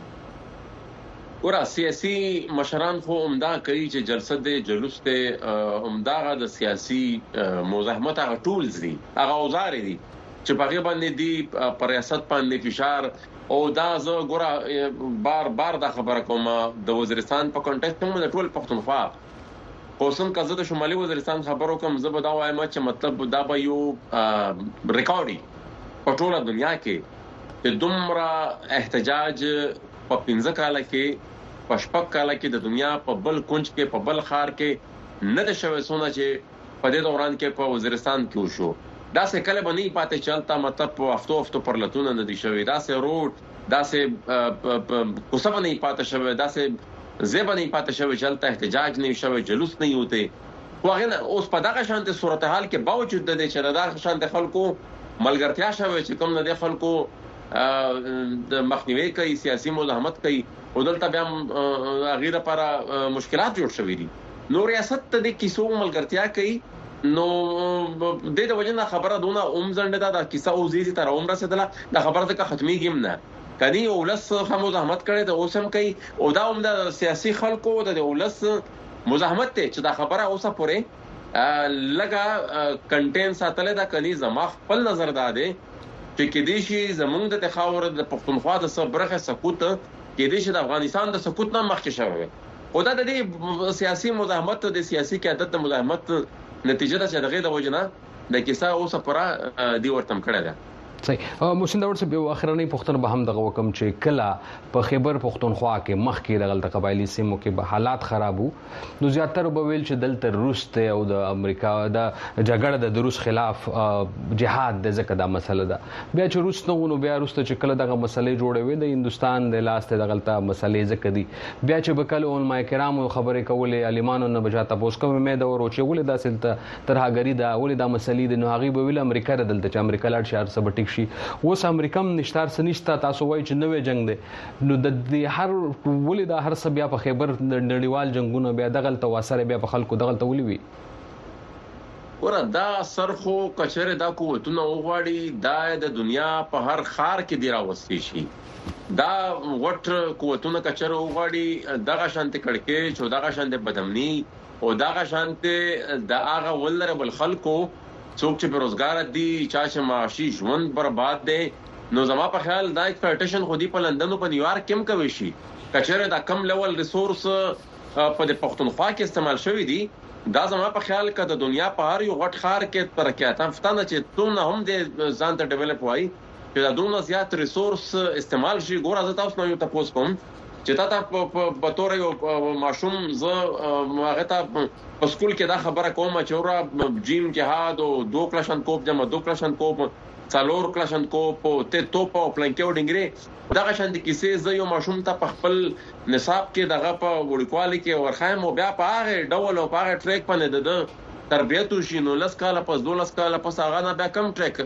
ورا سیاسي مشران خو عمدا کوي چې جلسه د جلوس ته عمدا د سیاسي مزاحمت هغه ټولز دي هغه اوزار دي چې په غیبه باندې دي پر ریاست باندې فشار او دا زه ګوره بار دا خبره کوم د وزیرستان په کنټیکست کې د ټول پښتونخوا قوسم کزه د شمالي وزیرستان خبرو کوم زه به دا وایم چې مطلب دا به یو ریکارډي په ټوله دنیا کې د دومره احتجاج په 15 کال کې په شپږ کال کې د دنیا په بل کونج کې په بل خار کې نه د شوي سونه چې په دې دوران کې په وزیرستان کې وشو دا څه کله باندې پاتې چلتا مطلب په هفتو پرلتون نه دي شوی دا څه روډ دا څه کوڅه باندې پاتې شوی دا څه زبانی پاتې شوی چلتا احتجاج نه شوی جلوس نه ہوته واغه اوس په دغه شانته صورتحال کې باوجود د دې چې دغه شانته خلکو ملګرتیا شوی چې کوم نه د خلکو د مخنیوي کوي سیاسي مزاحمت کوي او دلته بیا غیره پر مشکلات جوړ شوي دي نو ریاست ته د کیسو ملګرتیا کوي نو د وجنه خبره دونه زنده دا کیسه او زیاتې تر عمر رسیدله د خبره ته ختمي کېم نه کدي اولس هم مزاحمت کړي د اوسم کوي او دا د سیاسي خلکو د اولس مزاحمت ته چې دا خبره اوسه پوره لګه کنټین ساتله دا کدي زما خپل نظر داده چې کې دې شي زمونږ د تخاور د پښتونخوا د صبرخه سقوط کې دې شي د افغانستان د سقوط نه مخکې شوی او دا د دې سیاسي مزاحمت د سیاسي قیادت د مزاحمت نتیجه ده چې دغه د وجنه د کیسه اوسه پورا دی ورتم کړه ده. صحیح محسن داوود صاحب یو اخرنۍ پوښتنه به هم دغه وکم چې کله په خیبر پښتونخوا کې مخکې دغه قبایلی سیمو کې به حالات خراب وو نو زیاتره به ویل چې دلته روس ته او د امریکا د جګړه د روس خلاف جهاد د ځکه دا مسله ده بیا چې روس نو بیا روس ته چې کله دغه مسلې جوړوي د هندستان د لاس ته دغه مسلې ځکه دي بیا چې به کله علماء کرامو خبرې کولې عالمانو نه بچا تاسو کوم مې دا ورچې ولې داسې ترهاګری دا ولې دا مسلې د نو هغه به ویل امریکا دلته چې امریکا لاړ شي هر څه به ټیک شي اوس امریکا هم نشتار سنشتا تاسو وایي چې نوې جنگ دی نو د دې هر ولې دا هر څه بیا په خیبر نړیوال جنگونه بیا دغه تواسره بیا په خلکو دغه ولې وي ورته دا سرخو کچره دا قوتونه وغواړي دا د دنیا په هر خار کې دی راوستي شي دا وټ قوتونه کچره وغواړي دغه شانته کړکې چې دغه شانته بدمنی او دغه شانته د هغه ولربل خلکو څوک چې بیروزګار دي چا چې معاشي ژوند برباد دي نو زما په خیال دا ایکسپلویټیشن خو دی په لندن او په نیویارک کې کوي شي کچره دا کم لیول ریسورس په د پښتونخوا کې استعمال شوی دی دا زما په خیال کې د دنیا په هر یو غټ خار کې ترکیات فتانه چې تونه هم د ځان ته ډیولپ وای چې دا دونه زیات ریسورس استعمال شي ګور از تاسو نو یو تاسو کوم چې تا په تور یو ماشوم ز هغه ته په سکول کې دا خبره کوم چې ورا جیم جهاد او 2 کلاشن کوپ جمع 2 کلاشن کوپ څلور کلاشن کوپ ته توپ او پلانکیو ډنګري دا شان د کیسې ز یو ماشوم ته په خپل نصاب کې دغه په وړکوالي کې ورخایم او بیا په هغه ډول او په هغه ټریک باندې د تربیت وشي نو لس کاله پس 12 کاله پس هغه نه بیا کم ټریک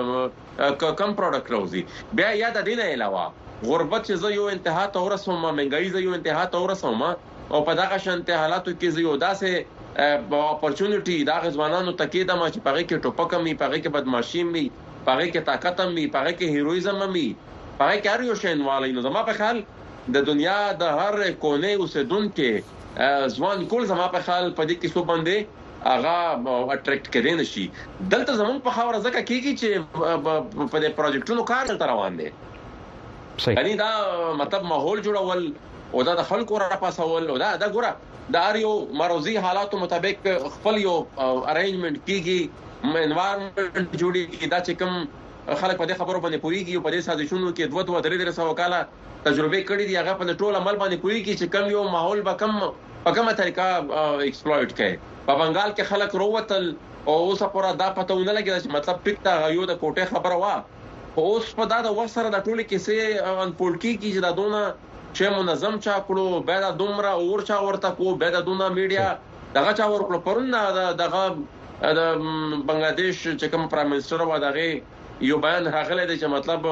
کم پروډکټ راوځي بیا یاد دینه علاوه غربت چې زه یو انتها ته ورسوم منګای زه یو انتها ته ورسوم او په دغه شانته حالاتو کې زه یو داسې اپورچونټی دا غزوانانو تکې د ما چې پاره کې ټوپک می پاره کې بدمعشي می پاره کې طاقت می پاره کې هیرویزم می پاره کې هر یو شین والی نو زما په خیال د دنیا د هر کونه اوسیدونکو ځوان کول زما په خیال په دې کې څو باندې اغا اټریکټ کړي نشي دلته زمون په خبره ځکه کیږي چې په دې پروجیکټونو کار تل روان دي یعنی دا مطلب ماحول جوړول او دا د خلکو را پاسول او دا ګوره د اړ یو مروزی حالاتو مطابق خپل یو ارینجمنت کیږي انوایرنمنت جوړیږي دا چې کوم خلک په دې خبرو باندې پوریږي او په دې سازشونو کې 2-3 کاله تجربه کړې دي هغه په ټول عمل باندې پوریږي چې کوم یو ماحول به په کومه طریقه ایکسپلویټ کړي په بنگال کې خلک روتل او اوس په دا پته ونه لګي چې مطلب ټیک تا یو د کوټه خبره وا اوس په دا د وسره د ټولو کیسې ان پولټي کې چې دا دونه چې منظم چا کړو به دا دومره اور چا ورته کو به دا دونه میډیا دغه چا ورکړو پرونه دغه د بنگلاديش چې کوم پرایم منسٹر و دغه یو بیان راغلی دی چې مطلب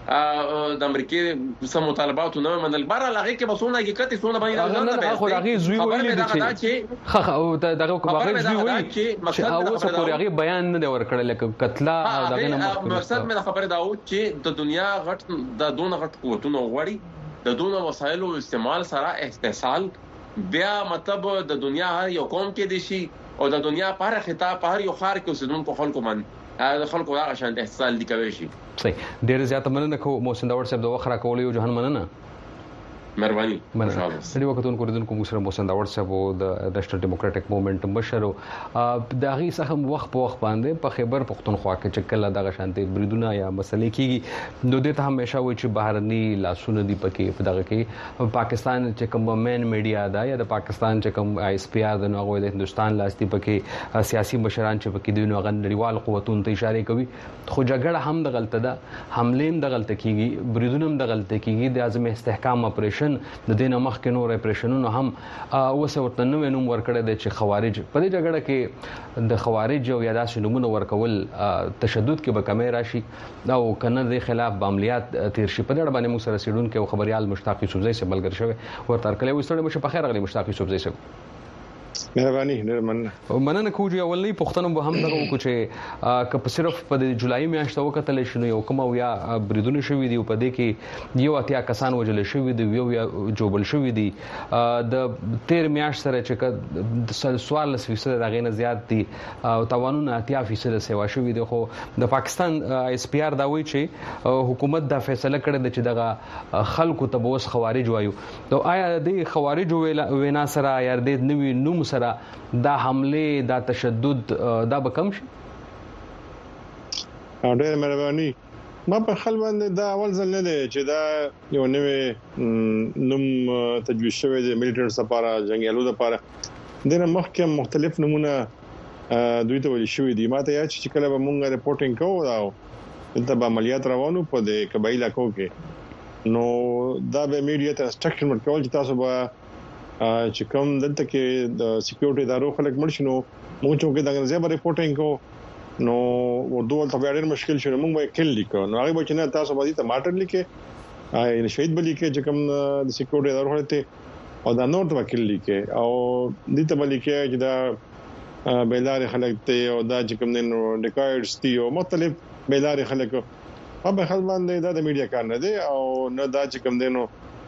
د امریکای سم مطالبات نه منل بار لغه کې بسونه حقیقت سونه باندې نه خو هغه زوی ویلي دي چې او دغه کو هغه زوی ویلي چې او څه پورې هغه بیان نه ورکړل لکه قتلا او دغه نه مقصد مې خبره دا و چې د دنیا غټ د دونه غټ قوتونه غوړي د دونه وسایلو استعمال سره استحصال بیا مطلب د دنیا هر یو قوم کې دي شي او د دنیا په هر خطاب په هر یو خار کې اوسیدونکو خلکو باندې د خلکو هغه شان احساس دي کوي شي صحیح ډیر زیات مننه کوم محسن داوود صاحب د وخره کولې او جهان مننه مهرباني سړي وختون کوردونکو موږ سره محسن داوود صاحب د نېشنل ډیموکراټک موومېنټ مشر د هغه څخه وخت په وخت باندې په خیبر پښتونخوا کې چې کله دغه شانتي بریدونه یا مسلې کیږي نو د ته همیشه وایي چې بهرني لاسونه دی پکې په دغه کې پاکستان چې کوم مین میډیا دا یا د پاکستان چې کوم آی اس پی آر د نوغه د هندستان لاستي پکې سیاسي مشران چې پکې دی نو غنډیوال قوتونو ته اشاره کوي خو جګړه هم د غلطه ده حمله هم د غلطه کیږي بریدونه هم د غلطه کیږي د اعظم استحکام اپریشن د دینه مخکې نور اپریشنونو هم اوسه ورته نو نوم ورکړی دی چې خوارج په دې جګړه کې د خوارج او یا داسې نمونه ورکول تشدد کې به کمی راشي او کنه د خلاف عملیات تیر شي په دې باندې موږ سره سیډون کې خبريال مشتاق یوسفزئی سره ملګری شوی ورته کله وستړی مشه په خیر غلی مشتاق یوسفزئی سره مهرباني مننه کوجی اولنی پښتنو به هم دغه کو چې که صرف په جولای میاشت وکتل شنو یو کوم یا بریدونه شوې دی په دې کې یو اتیا کسان وجل شوې دی یو جوبل شوې دی د 13 میاشت سره چې 14% دغه نه زیات دي او توانونه 80% سیوا شوې دی خو د پاکستان اس پی آر دا وایي چې حکومت دا فیصله کړې ده چې دغه خلکو ته بوس خوارج وایو نو آیا د خوارج وینا سره یا د نوې نوم سره دا حمله دا تشدد دا به کم شي ډېر مهرباني ما په خپل باندې دا اول ځل نه دی چې دا یو نوې نوم تجویز شوی دی ملیټنټس لپاره جنگیالو لپاره دغه مخکې مختلف نمونه دوی ته ویل شوی دی ماته یا چې کله به مونږه ریپورتینګ کوو دا دلته به عملیات روانو په د قبایل کو کې نو دا به میډیا ته انسټرکشن ورکول چې تاسو به چې کوم دلته کې د سکیورټي ادارو خلک مرشنو مونږ چې دا غږ به ریپورتینګ کوو نو ورته ته ډېر مشکل شو موږ به کل لیکو نو هغه به چې نه تاسو باندې ټماټر لیکه ان شهید بلی کې چې کوم د سکیورټي ادارو هلته او دا نور ته وکیل لیکه او دې ته بلی کې چې دا بیلار خلک ته او دا چې کوم نو ډیکایډز دي او مختلف بیلار خلک په خپل باندې دا د میډیا کار نه دی او نه دا چې کوم دینو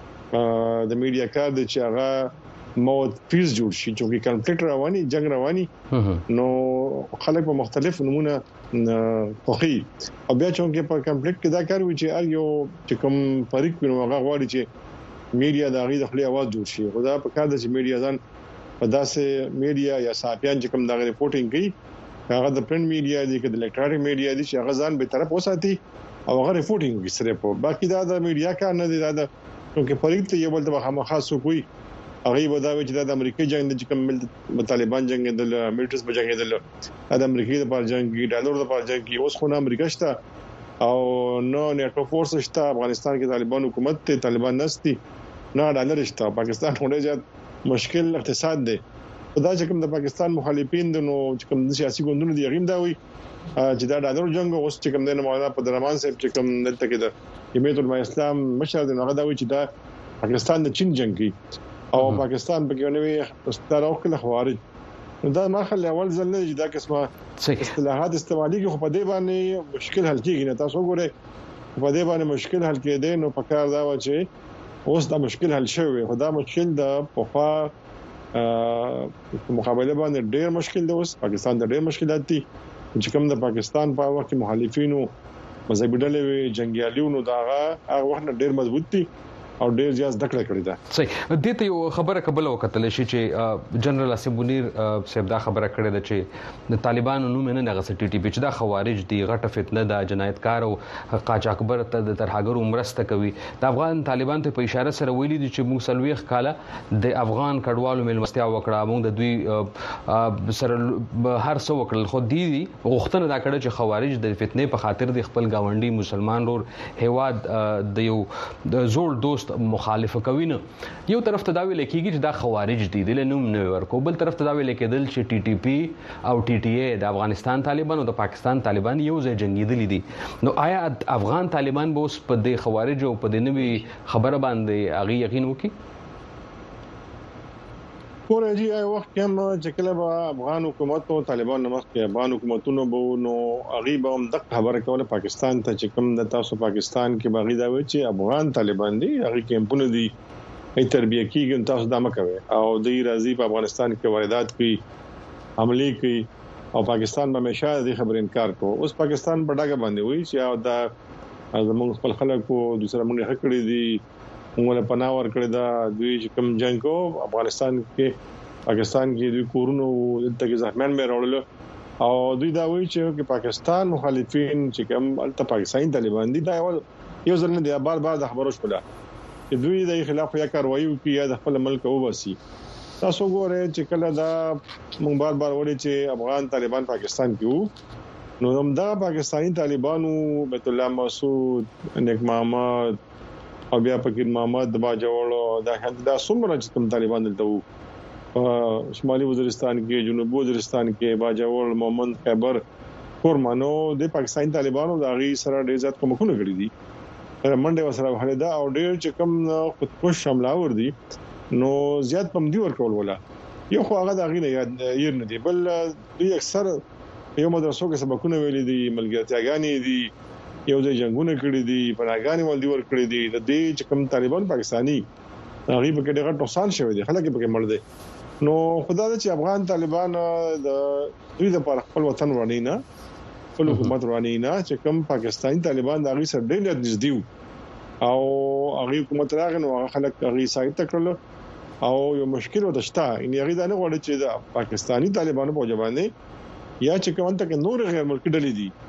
د میډیا کار دی چې هغه موت فیز جوړ شي چې کنفلیکټ رواني جنگ رواني نو خلک په مختلف نمونه خوخي او بیا چې په کنفلیکټ کې دا کار وي چې هر یو چې کوم فریق نو هغه غواړي چې میډیا د غي د خپل आवाज جوړ شي خدا په کار د میډیا ځان په داسې میډیا یا صحافیان چې کوم دا ریپورتینګ کوي هغه د پرنٹ میډیا دي کې د الکترونیک میډیا دي چې هغه ځان به طرف وساتي او هغه ریپورتینګ کوي سره په باقي دا د میډیا کار نه دی دا چې فریق ته یو بل ته خاصو کوي هغه به دا چې د امریکای جنگ د کوم طالبان جنگ د ملټرز په جنگ د امریکای د پر جنگ ډالر د پر جنگ اوس خو نه امریکا شته او نو نیټو فورس شته افغانستان کې طالبان حکومت ته طالبان نستی نه ډالر شته پاکستان ډېر زیات مشکل اقتصاد دی دا چې کوم د پاکستان مخالفین د نو چې کوم د سیاسي ګوندونو دی غیم دا وي چې دا ډالر جنگ اوس چې کوم د مولانا پدرمان صاحب چې کوم دلته کې د جمعیت العلماء اسلام مشر د هغه دا وي چې دا پاکستان د چین جنگ کې او پاکستان په کې نوې ستاره وکړه خوارج دا ما خل اول ځل نه دا قسمه اصطلاحات استعمالي کې خو په دې باندې مشکل حل کیږي نه تاسو ګوره په دې باندې مشکل حل کېده نو په کار دا و چې اوس دا مشکل حل شوی خدا مشکل د پوخا مقابله باندې ډېر مشکل دی اوس پاکستان د ډېر مشکلات دي چې کوم د پاکستان په وخت مخالفینو مذهبي ډلې جنگیالیونو دا هغه وخت ډېر مضبوط دي او ډیر زیات دکړه کړی دا صحیح د ته یو خبره قبل وکړل شي چې جنرال اسیم منیر صاحب دا خبره کړې ده چې د طالبانو نوم نه نغسه ټي ټي پی چې دا خوارج دي غټه فتنه ده جنایتکار او قاچاقبر ته د ترهګر مرسته کوي د افغان طالبان ته په اشاره سره ویلي دي چې موږ سلويخ کاله د افغان کډوالو ملمستیا وکړه موږ د دوی سره هر څه وکړل خو دي غوښتنه دا کړه چې خوارج د فتنې په خاطر د خپل گاونډي مسلمان رور هواد د یو زوړ دوست مخالفه کوي نه یو طرف ته دا ویل کېږي چې دا خوارج دي د نوم نه ورکو بل طرف ته دا ویل کېدل چې ټي ټي پی او ټي ټي اي د افغانستان طالبان او د پاکستان طالبان یو ځای جنگیدلي دي نو آیا افغان طالبان به اوس په د خوارج او په د نوي خبره باندې اغي یقین وکړي ورجی وخت هم چې کله به افغان حکومت او طالبان نمخ کې افغان حکومتونو به نو غیب هم د خبره کوله پاکستان ته چې کوم د تاسو پاکستان کې باغی دا و چې افغان طالبان دي هغه کیمپونه دي ای تربیه کیږي تاسو دا مکوي او د راځي په افغانستان کې واردات کوي عملی کوي او پاکستان به همیشه د خبر انکار کو اوس پاکستان په ډاګه باندې وایي چې دا زموږ خپل خلکو دوسر موږ حق کړی دي موږ له پناه ور کړی دا دوی چې کوم جنگ کو افغانستان کې پاکستان کې دوی کورونو دلته کې زخمیان مې راوړل او دوی دا وایي چې پاکستان مخالفین چې کوم الته پاکستاني طالبان دي دا یو ځل نه دی بار د خبرو شوله چې دوی د خلاف یا کاروایی وکړي یا د خپل ملک وباسي تاسو ګورئ چې کله دا موږ بار وایي چې افغان طالبان پاکستان کې وو نو هم دا پاکستاني طالبانو بیت الله مسعود نیک محمد او بیا فقیر محمد باجوړ دا څومره چې کوم طالبان دلته وو شمالي وزیرستان کې جنوبي وزیرستان کې باجوړ محمد خیبر کورمانو د پاکستاني طالبانو د غي سره ډېر زیات کومکونه کړی دي منډه وسره وهله او ډېر چې کوم خودکش حملاور دي نو زیات پم دی ورکول ولا یو خو هغه د غینه یاد نه دی بل دوی اکثر یو مدرسو کې سبقونه ویلي دي ملګرتیاګانی دي یو ځای جنگونه کړی دي پناهګانی ول دی ور کړی دي د دې چې کوم طالبان پاکستانی هغه په کې ډېر نقصان شوی دی خلک په کې مړ دي نو خدای دې چې افغان طالبان د دوی د خپل وطن ورانی نه خپل حکومت ورانی نه چې کوم پاکستاني طالبان د هغه سره ډېر نږدې او هغه حکومت راغی نو هغه خلک هغه سایت کړل او یو مشکل ودشتا ان هغه دا نه غواړي چې د پاکستاني طالبانو په ځبانه یا چې کوم ته نور غیر ملکی ډلې دي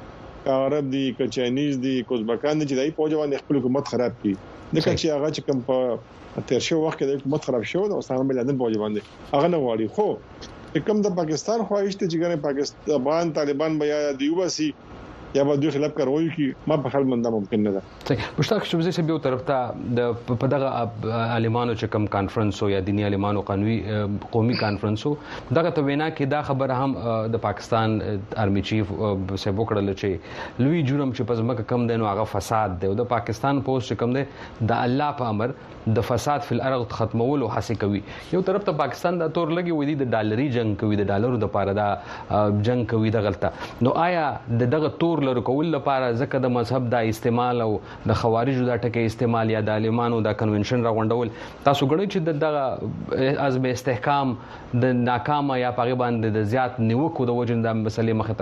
عرب دي ک چاینیز دي کوزبکان دي چې دای په ځوان خپل حکومت خراب کړي دغه چې هغه چې کوم په تیر شو وخت کې د حکومت خراب شو د اسامه بن لادن په ځوان دي هغه نه غواړي خو کوم د پاکستان خواهش ته چې ګره پاکستان طالبان بیا دیوباسي یا به دوی خلاف کاروي کی ما په خپل منده ممکن نه ده صحیح مشتاق شوبزي چې به طرف ته د په دغه عالمانو چې کوم کانفرنس او یا دینی عالمانو قومي کانفرنس دغه ته وینا کې دا خبره هم د پاکستان آرمي چیف سبو کړل چې لوی جرم چې په ځمکه کم دی نو هغه فساد دی او د پاکستان پوسټ چې کم دی د الله په امر د فساد فل ارض ختمولو هڅه کوي یو طرف ته پاکستان د تور لګي وې د ډالري جنگ کوي د ډالرو د پاره دا جنگ کوي د غلطه نو آیا دغه تور لر کول لپاره ځکه د مذهب د استعمال او د خوارجو د ټکي استعمال یا د عالمانو د کنونشن راغونډول تاسو غواړئ چې دغه از به استحکام د ناکامه یا پاغي باندې د زیات نیوکو د وجه د مسلې مخه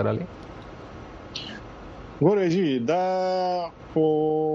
ترالي ګورېږي دا خو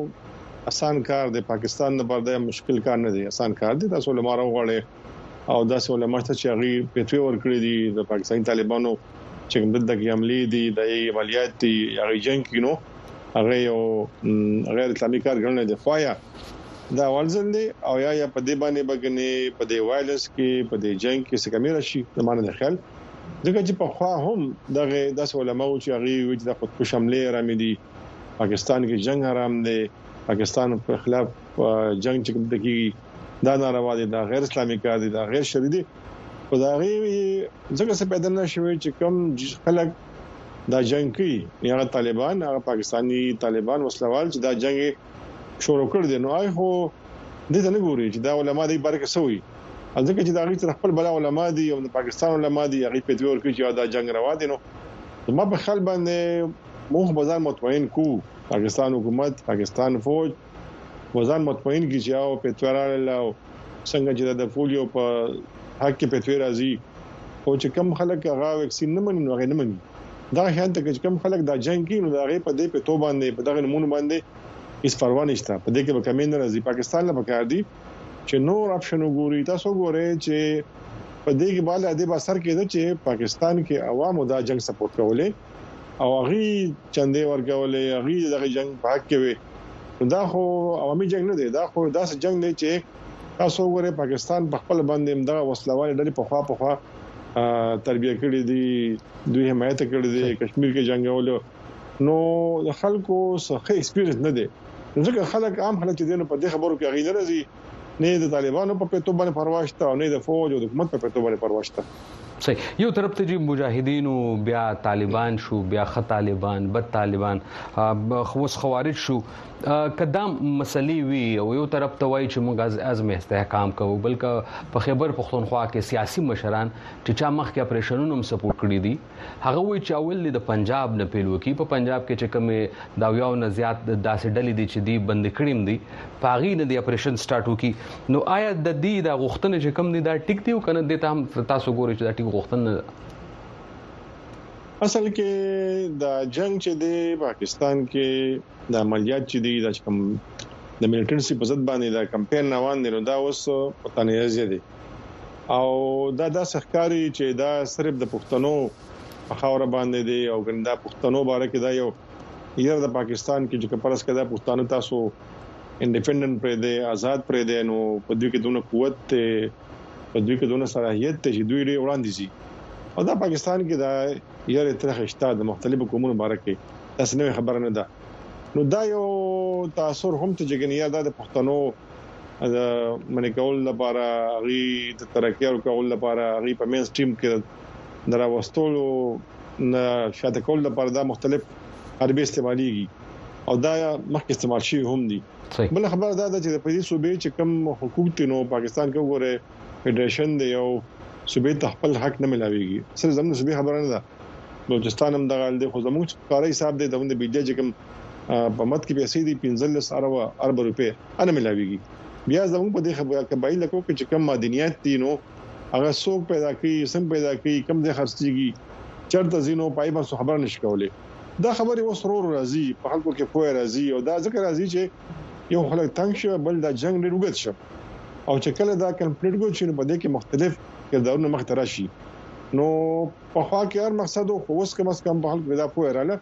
آسان کار دی پاکستان لپاره د مشکل کار نه دی آسان کار دی تاسو لماره وغواړئ او دا څول ماته چې هغه پېټوي ورکړي دي د پاکستاني طالبانو چې کوم دغه عملی دي د عملیات دي هغه جنگ کینو هغه یو غیر اسلامي کار ګڼل دي خوایا دا ولزل دي او یا په دې باندې بګنی په دې وایلنس کې په دې جنگ کې څه کمی راشي د معنی د خیال دغه چې په خوا هم دغه د علماء چې هغه وجه د خودکش حمله رامي دي پاکستان کې جنگ حرام دي پاکستان په خلاف جنگ چې دغه دا ناروا دي دا غیر اسلامي کار دي دا غیر شرعي دي خدای څنګه څه پیدا نشوي چې کوم خلک دا جنگ کوي یا طالبان هغه پاکستانی طالبان وسلوال چې دا جنگ شروع کړ دي نو آی هو دې نه ګوري چې دا علما دې برکه سوي ځکه چې دا غي خپل بلا علما دي او د پاکستان علما دي هغه په دې ورکه چې دا جنگ روا دي نو ما په خپل باندې موږ بازار مطمئن کو پاکستان حکومت پاکستان فوج بازار مطمئن کی چې او په توراله څنګه چې د فولیو په حق کې پېټوي راځي او چې کم خلک هغه ویکسین نه مني نو هغه نه مني دا هیڅ ته چې کم خلک دا جنگ کوي نو هغه په دې په تو باندې په دغه نمونه باندې هیڅ پروا نشته په دې کې به کمین راځي پاکستان له پکار دي چې نور اپشن وګوري تاسو ګورئ چې په دې کې باندې د اثر کېده چې پاکستان کې عوامو دا جنگ سپورټ کولې او هغه چندې ورکولې هغه دغه جنگ په حق کې وي دا خو عوامي جنگ نه دی دا خو داسې جنگ دی چې تاسو وګورئ پاکستان په خپل باندې دغه وسلوال ډلې په خوا تربیه کړې دي دوی حمایت کړې دي کشمیر کې جنگولو نو د خلکو څخه ایکسپیرینس نه دی ځکه خلک عام خلک چې دین په دې خبرو کې غوښنه راځي نه د طالبانو په پټو باندې پروا شته او نه د فوج او د حکومت په پټو باندې پروا شته صحیح یو طرف ته چې مجاهدینو بیا طالبان شو بیا خ طالبان بد طالبان خوس خوارج شو قدم مسلې وی او یو طرف ته وای چې موږ از استحکام کوو بلکې په خیبر پختونخوا کې سیاسي مشران چې چا مخ کې اپریشنونو هم سپورټ کړی دي هغه وای چې اول د پنجاب نه پیلو کی په پنجاب کې چې کوم داویاو نه زیات داسې ډلې دي چې دی بند کړیم دي پاغي نه دی اپریشن سٹارټ وکي نو آیا د دې د غوښتنې چې کوم دي دا ټیک دی او کنه د تاسو ګورئ چې دا ټیک غوښتنه اصل کې د جنگ چې دی پاکستان کې د عملیات چې دی د کوم د میلیټنسي په ضد باندې د کمپاین روان دي نو دا اوس پته نه یزي او دا سرکاري چې دا صرف د پښتنو په خاور باندې دی او ګندا پښتنو باره کې دا یو یره د پاکستان کې چې پرس کدا پښتانه تاسو انډیپندنت پر دی آزاد پر دی نو په دوی کې دونه قوت ته په دوی کې دونه صلاحيت ته چې دوی لري وړاندې شي او دا پاکستان کې دا یاره ترخشته د مختلفو قومونو بارکه تاسو نه خبر نه ده نو دا یو تاثیر هم ته جګنیا د پښتنو د منی کول لپاره غي د ترقی او کول لپاره غي په مین سټریم کې دراوستلو نه شاته کول لپاره دا مختلف عربي استعماليږي او دا مخکې استعمال شي هم دي بل خبر دا چې په دې صوبې چې کم حقوق تینو پاکستان کې وګوره فدریشن دی او صوبې ته خپل حق نه ملاويږي سره زموږ صوبې خبره نه ده بلوچستان هم دغه د خو زموږ کاري حساب دی د بيجا چې کوم په مت کې پیسې دي 15 ارب روپے انا ملاويږي بیا زموږ په دې خبره قبایل کو چې کم معدنیات دي نو هغه څوک پیدا کوي سم پیدا کوي کم ځای خرڅيږي چرته زینو پای باندې خبر نشي کولای دا خبره وسرور راځي په خلکو کې پوهه راځي او دا ذکر راځي چې یو خلک تنگ شي بل دا جنگ ډیر وګت شي او چې کله دا کمپلیټ کو چې په دې کې مختلف کردارونه مخترا شي نو په خوا کې هر مقصد خو اوس کم از کم په خلکو دا پوهه رااله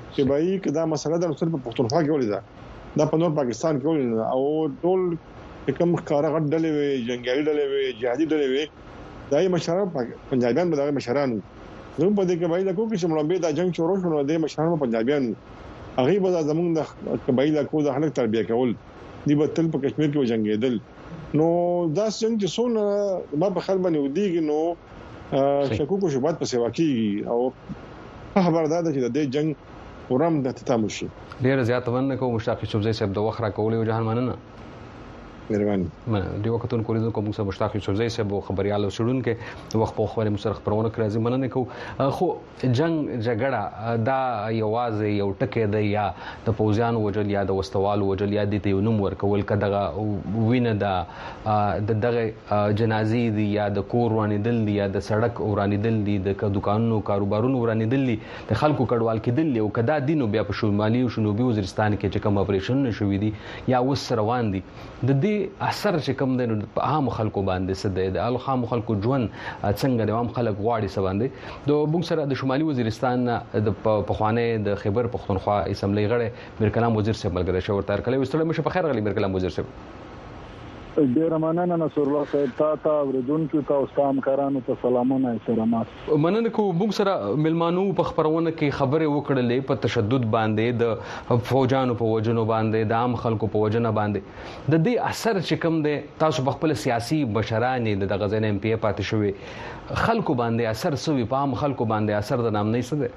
چې بای کدا مسله د صرف په پښتونخوا کې ولیدا دا په نور پاکستان کې ولیدا او ټول کوم کار غټ ډلې وي جنگیالي ډلې وي جهادي ډلې وي دای مشران پنجابیان به د مشرانو زموږ په دې کې بای د کوم چې مړمبه د جنگ شروع شونه د مشرانو پنجابیانو هغه به زمونږ د قبایل کو د خلک تربیه کول دی په تل په کشمیر کې وجنګېدل نو دا څنګه چې څونه ما په خپل باندې ودیږي نو شکوک او شبهات په سیوا کې او خبردار ده چې د جنگ ورم د تتامل شي ډیر زیات ونه کو مشتاق یوسفزئی صاحب د وخره کولې او جهان مننه مهرباني دی وختون کولیدو کوم څه مشتاق یوسفزئی صاحب خبريال او شړون کې وخت په خبره مسرخ پرونه کړی زمونه نه کو خو جنگ جګړه دا یوازې یو ټکی دی یا د پوزیان وجل یا د وستوال وجل یا د تیونم ورکول کدغه وینه د دغه جنازي دی یا د کور ورانیدل دی یا د سړک ورانیدل دی د دکانونو کاروبارونو ورانیدل دی د خلکو کډوال کېدل او کدا دینو بیا په شمالي او جنوبي وزیرستان کې چې کوم اپریشن نشوي دي یا وس روان دي د دې اثر چې کوم دی نو په عام خلکو باندې څه دی د عام خلکو ژوند څنګه د عام خلک غواړي څه باندې د بونګ سره د شمالي وزیرستان د پخوانه د خیبر پختونخوا اسمبلی غړي میر کلام وزیر صاحب ملګری شو ورته کله وستړی مشه په خیر غلی میر کلام وزیر صاحب ډیر مننه نصر الله صاحب تا اوریدونکو ته او سلامکارانو ته سلامونه احترامات مننه کو بوګ سره ملمانو په خبرونه کې خبره وکړلې په تشدد باندې د فوجانو په وجنو باندې د عام خلکو په وجنه باندې د دې اثر چې کوم دی تاسو په خپل سیاسي بشرانه د غزن ایم پی پاتې شوی خلکو باندې اثر سوي په عام خلکو باندې اثر د نام نه څه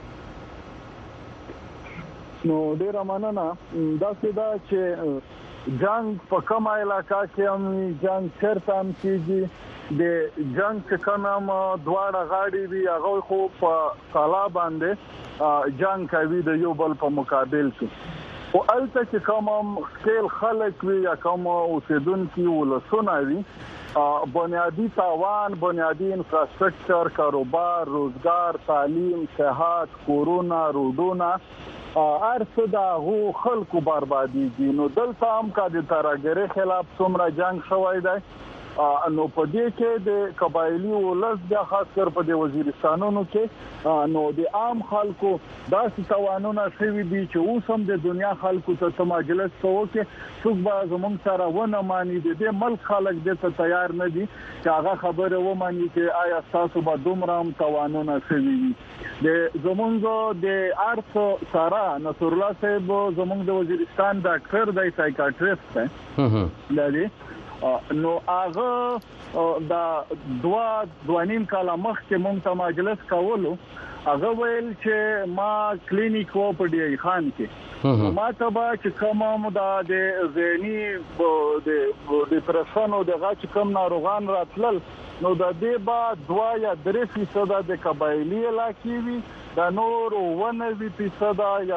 دی نو ډیر مننه دا چې جنگ په کومه علاقہ کې هم جنگ چرته هم کیږي د جنگ چې کوم دواړه غاړي وي هغه خو په کالا باندې جنگ کوي د یو بل په مقابل کې او البته چې کوم سکیل خلک وي یا کوم اوسیدونکو ولسونه وي بنیادی تاوان بنیادی انفراستراکچر کاروبار روزګار تعلیم صحت کورونا روډونه ارڅ دا هو خلکو بربادي دي نو دلته هم کا د ترګری خلاف څومره جنگ شوی دی نو په دې کې د قبایلی ولس د خاص کر په د وزیرستانونو کې نو د عام خلکو داسې توانونه شوي دي چې اوس هم د دنیا خلکو ته مجلس کوي څوک به زموږ سره ونه مانی د ملک خلک د ته تیار نه دي چې هغه خبره و مانی چې آیا تاسو به دومره هم توانونه شوي دي د زموږ د ارث سره نصر الله صاحب زموږ د وزیرستان ډاکټر دی سایکاټریست دی لدی نو هغه دا دوانیم کاله مخکې مونږ ته مجلس کولو هغه ویل چې ما کلینیک و په ډی خان کې ما ته به چې کوم د ذهني د ډیپریشن او د غاچ کم ناروغان راتلل نو د دې با 2 یا 3% د قبایلی علاقې وي دا نور 1% یا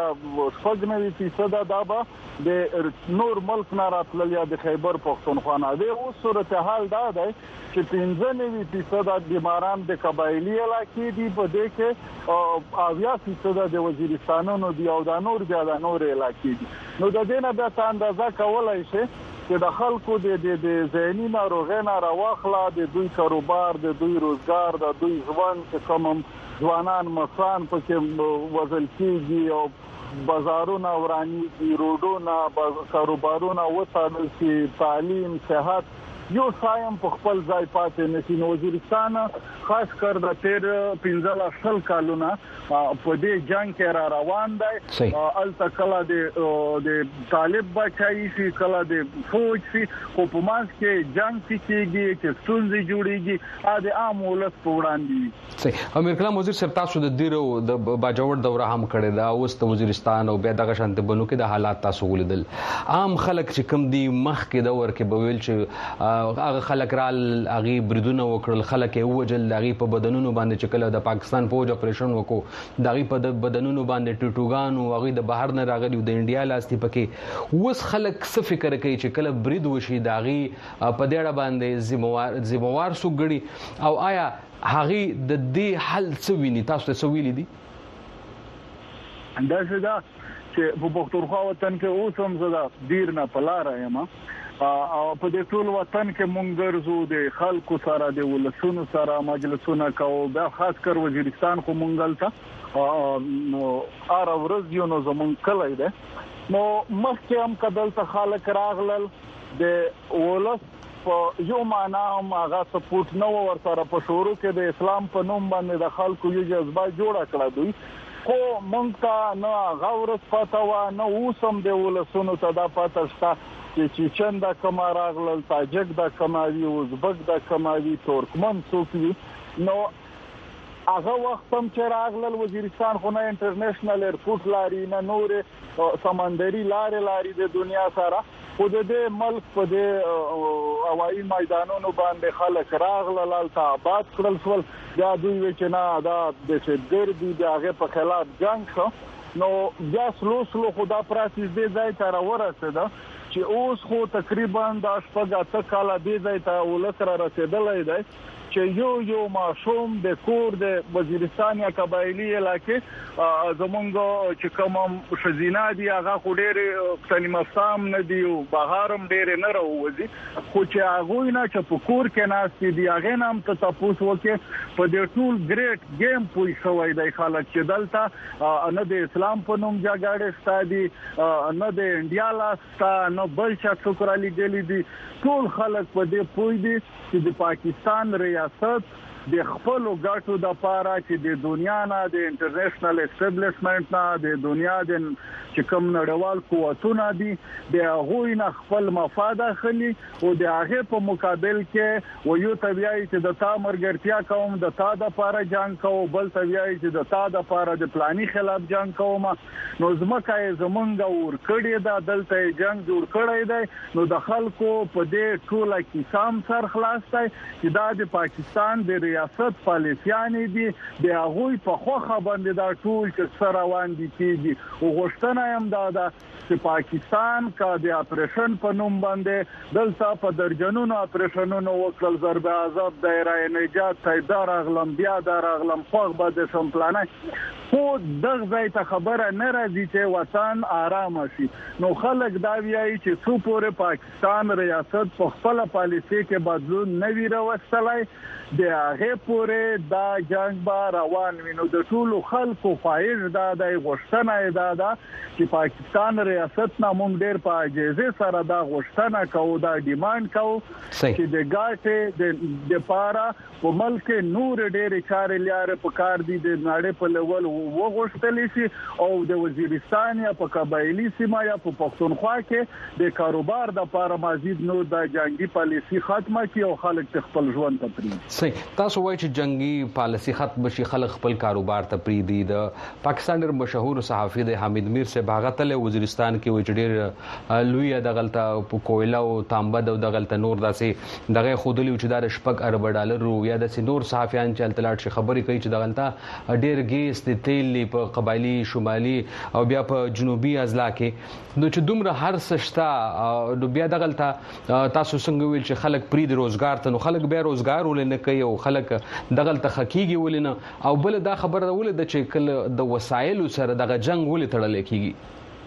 4% دا به د نور ملک نه راتلل یا د خیبر پختونخوا نه دی او صورتحال دا دی چې 95% د بیماران د قبایلی علاقې دي په دې کې 80% د وزیرستانونو دی او د نور علاقې دي نو د دې نه به اندازه کولای شي چې د خلکو د ذهني ناروغۍ راوخلا د دوی کاروبار د دوی روزګار د دوی ژوند چې کوم ځوانان مخان پکې وزل کیږي او بازارونه ورانیږي روډونه کاروبارونه وساتل شي تعلیم صحت یو سایم په خپل ځای پاتې نشي نو وزیرستان خاص کر د 15 کالونه په دې جنگ کې را روان دی الته کله د طالب بچای شي کله د فوج شي خو په ماس کې جنگ کیږي چې څنګه جوړیږي د عام ولس په وړاندې صحیح امیر کلام وزیر صاحب تاسو د دیرو د باجوړ دوره هم کړی دا اوس د وزیرستان او بیا دغه شانت بنو کې د حالات تاسو ولیدل عام خلک چې کم دي مخ کې د ور کې بویل چې هغه خلک رال هغه بریدونه وکړل خلک یې وجل هغه په بدنونو باندې چې کله د پاکستان فوج اپریشن وکړو دغه په بدنونو باندې ټټوګانو هغه د بهر نه راغلي د انډیا لاستي پکې وس خلک څه فکر کوي چې کله برید وشي دغه په دېړه باندې ذمہوار سوګړي او آیا هغه د دې حل څه ویني تاسو ته څه ویلي دي دا څه چې په پښتونخوا وطن کې اوس هم زدا دیر نه پلاره یم او په دې ټول وطن کې مونږ ګرځو د خلکو سره د ولسونو سره مجلسونه کوو بیا خاص کر وزیرستان خو مونږ دلته نو ار ورځ یو نو زمون کلی ده نو مخکې هم کدلته خلک راغلل د ولس په یو معنا هغه سپورټ نو ورسره په شروع کې د اسلام په نوم باندې د خلکو یو جذبه جوړه کړه دوی خو مونږ ته نه غورس پتا و نه اوسم د ولسونو ته دا پتا شته چې چنده کما راغلل تاجک دا کماوي ازبک دا کماوي ترکمن څوک وي نو هغه وخت هم چې راغلل وزیرستان خو نه انټرنیشنل ایرپورټ لري نه نور سمندري لارې د دنیا سره خو د ملک په د هوایي میدانونو باندې خلک راغلل الته آباد کړل سول دا دوی چې نه دا د شدګردي د هغه په خلاف جنگ شو نو بیا سلو خدا پراسیس دې ځای ته راورسېده چې اوس خو تقریبا د شپږ کاله دې ځای ته ولسره رسیدلې ده چې یو معصوم د کور د وزیرستان یا قبایلی علاقې زمونږ چې کوم شزینا دي هغه خو ډېر سلیمستان نه دی او بهارم ډېر نه راوځي خو چې هغه نه چې په کور کې ناس دي هغه نام ته تاسو وکړي په دې ټول ګریټ گیم پوي شوی دی خلک چې دلته نه د اسلام په نوم جګړه ستادي نه د انډیا لاستا نه بل څه څوک را لګلې دي ټول خلک په دې پوي دي چې د پاکستان ریاست د خپل ګټو د پاره چې د دنیا نه د انټرنیشنل اسټابلیشمنت نه د دنیا د چې کوم نړیوال قوتونه دي د هغوی نه خپل مفاد اخلي او د هغه په مقابل کې و یو طبيعي چې د تا مرګرتیا کوم د تا د پاره جنگ کوم بل طبيعي چې د تا د پاره د پلاني خلاف جنگ کوم نو زمکه زمونږ ور کړی دا دلته جنگ جوړ کړی دی نو د خلکو په دې ټوله کې سم سر خلاص دی چې دا د پاکستان د ریاست پالیسیانی دي د هغوی په خوخه باندې دا ټول چې سره روان دي کیږي او غوښتنه هم دا چې پاکستان کا د اپریشن په نوم باندې دلته په درجنونو اپریشنونو وکړل ضرب عذاب دایره نجات تایدار اغلم بیا دار اغلم خو به د سمپلانه خو دغه ځای ته خبره نه راځي چې وطن آرام شي نو خلک دا وایي چې څو پورې پاکستان ریاست په خپل پالیسي کې بدلون نه وی راوستلای د هغه پورې دا جنگ با روان وینو د ټولو خلکو خواهش دا د غوښتنه دا چې پاکستان ریاست ناموم ډیر په اجازه سره دا غوښتنه کوي دا ډیماند کوي چې د ګاټه د پاره په ملک نور ډیر چارې لارې په کار دي د نړۍ په لیول وغوښتل شي او د وزیرستان یا په قبایلی سیمه یا په پښتونخوا کې د کاروبار د پاره مزید نو د جنگي پالیسي ختمه کی او خلک خپل ژوند ته پریږدي صحیح تاسو وایئ چې جنگي پالیسي ختم شي خلک خپل کاروبار ته پریږدي د پاکستان ډېر مشهور صحافي د حمید میر سے باغتل وزیرستان کې وایي چې ډېر لوی دغلطه په کویلا او تانبه د دغلطه نور داسې دغه خودلی چې د شپږ ارب ډالر یا د نور صحافیان چې التلاټ شي خبرې کوي چې دغلطه ډېر ګیس د تیل په قبایلی شمالي او بیا په جنوبي اضلاع کې نو چې دومره هر سشتا نو بیا دغلطه تاسو څنګه ویل چې خلک پری د روزګار ته نو خلک بیا روزګار ولنه کوي او خلک دغلطه حقيقي ولنه او بل دا خبره ولده چې کله د وسایل سره دغه جنگ ولې تړل کیږي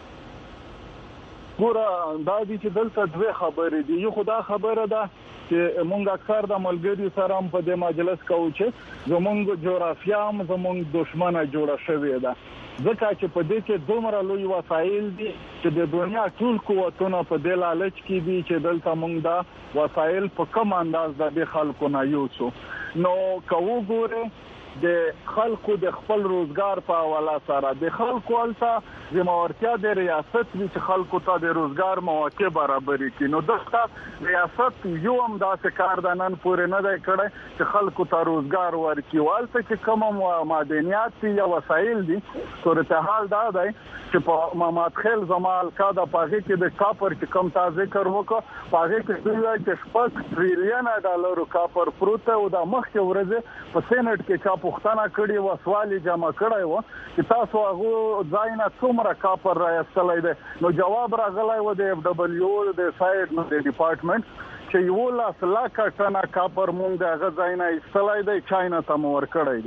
ګوره دا دي چې دلته دوه خبرې دي یو خدا خبره ده چې مونږ اکثر د ملګری سره په دې مجلس کوو چې زمونږ جغرافیا هم زمونږ دښمنه جوړه شوې ده ځکه چې په دې کې دومره لوی وسایل دي چې د دنیا ټول قوتونه په دې لالچ کې دي چې دلته مونږ دا وسایل په کوم انداز د خلکو نه یوسو نو کوو ګوره د خلکو د خپل روزګار په حواله سره د خلکو الته زموارتیا د ریاست چې خلکو ته د روزګار مواقع برابرې کړي نو دغه ریاست یو هم داسې کار د نن پورې نه دی کړی چې خلکو ته روزګار ورکړي والته چې کوم معدنیات یا وسایل دي صورتحال دا دی چې په محمد خیل زمال کا د پاګه کې د کاپر چې کم تازه ذکر وکړه پاګه کې دوی چې 5 ټریلیون ډالر کاپر پروت او د مخکې ورځ په سېنات کې پښتنه کړي و سوال جمع کړی و چې تاسو هغه ځاینه څومره کاپر راځلای دی نو جواب راغلی و د اف دبليو د سایډ نو د ډپارټمنټ چې یو لاس لاکه ټنه کاپر مونږ د هغه ځاینه ایستلای دی چاینا ته مور کړی دی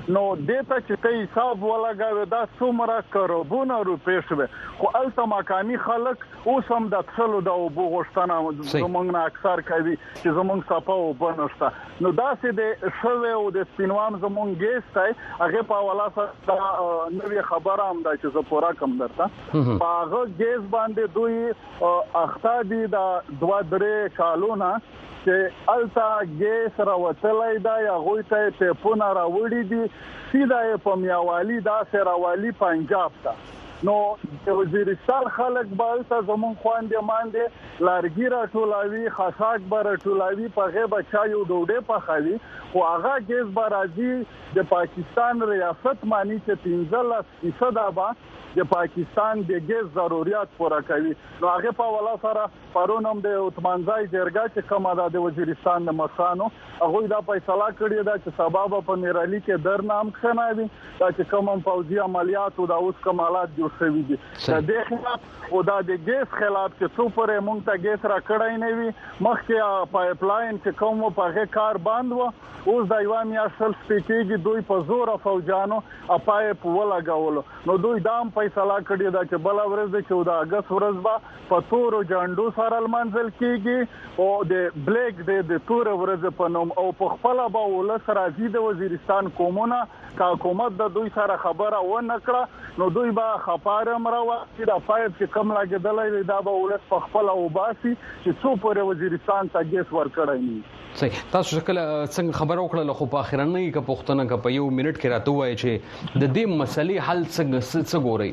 نو دته چې ته حساب ولګاوې دا څومره کروڑونه روپې شوه خو الته مقامي خلک اوس هم د څلو د وبو غشتنه زمونږ نه اکثر کوي چې زمونږ صفه وبنشته نو دا چې د شوه او د سپینوام زمونږ ګیستای هغه په والا سره نوې خبره هم دا چې زه پورا کم درته هغه ګیس باندې دوی اخته دي د 2-3 کالونه چې التا ګیس راوتلای دا یا غوي ته په پونه راوړي دي سیده په میاوالی دا سراوالی پنجاب ته نو د وزیرستان خلک بالته زمون خواندې مانده لارګی را ټولاوي خاصاک بر ټولاوي په غیبه چا یو ډوډۍ په خالي خو هغه ګیس برازي د پاکستان ریاست مانی چې 15% ابا د پاکستان د ګیس ضرورت پوره کوي نو هغه په والا سره پرونم د عثمانزای جرګه چې کومه د وزیرستان د مخانو هغه دا فیصله کړی دا چې سبب په میرالي کې درنام خناوي دا چې کوم فوجي عملیات او د اوس کمالات جوړ شوی دي د دې خلاف او دا د ګیس خلاف چې څو پرې مونږ ته ګیس را کړای نه وي مخکې پایپ لاین چې کوم په هغه کار بند و اوس د ایوان یا سل سپیکیږي دوی په زور فوجانو پایپ ولګاولو نو دوی دام فیصله کړی دا چې بل ورځ د 14 اگست ورځ با په تور جاندو سره منځل کیږي او د بلیک د تور ورځ په نوم او په خپل به ولس راځي د وزیرستان کومونه کا حکومت د دوی سره خبره و نکړه نو دوی به خپاره مراوه چې د پایپ چې کم لاګدلې دا به ولس په خپل او باسي چې څو پر وزیرستان ته ګیس ورکړای نه صحیح تاسو شکل څنګه خبر وکړه خو په اخرنه کې پښتنه کا په یو منټ کې راته وای چې د دې مسلې حل څنګه ګوري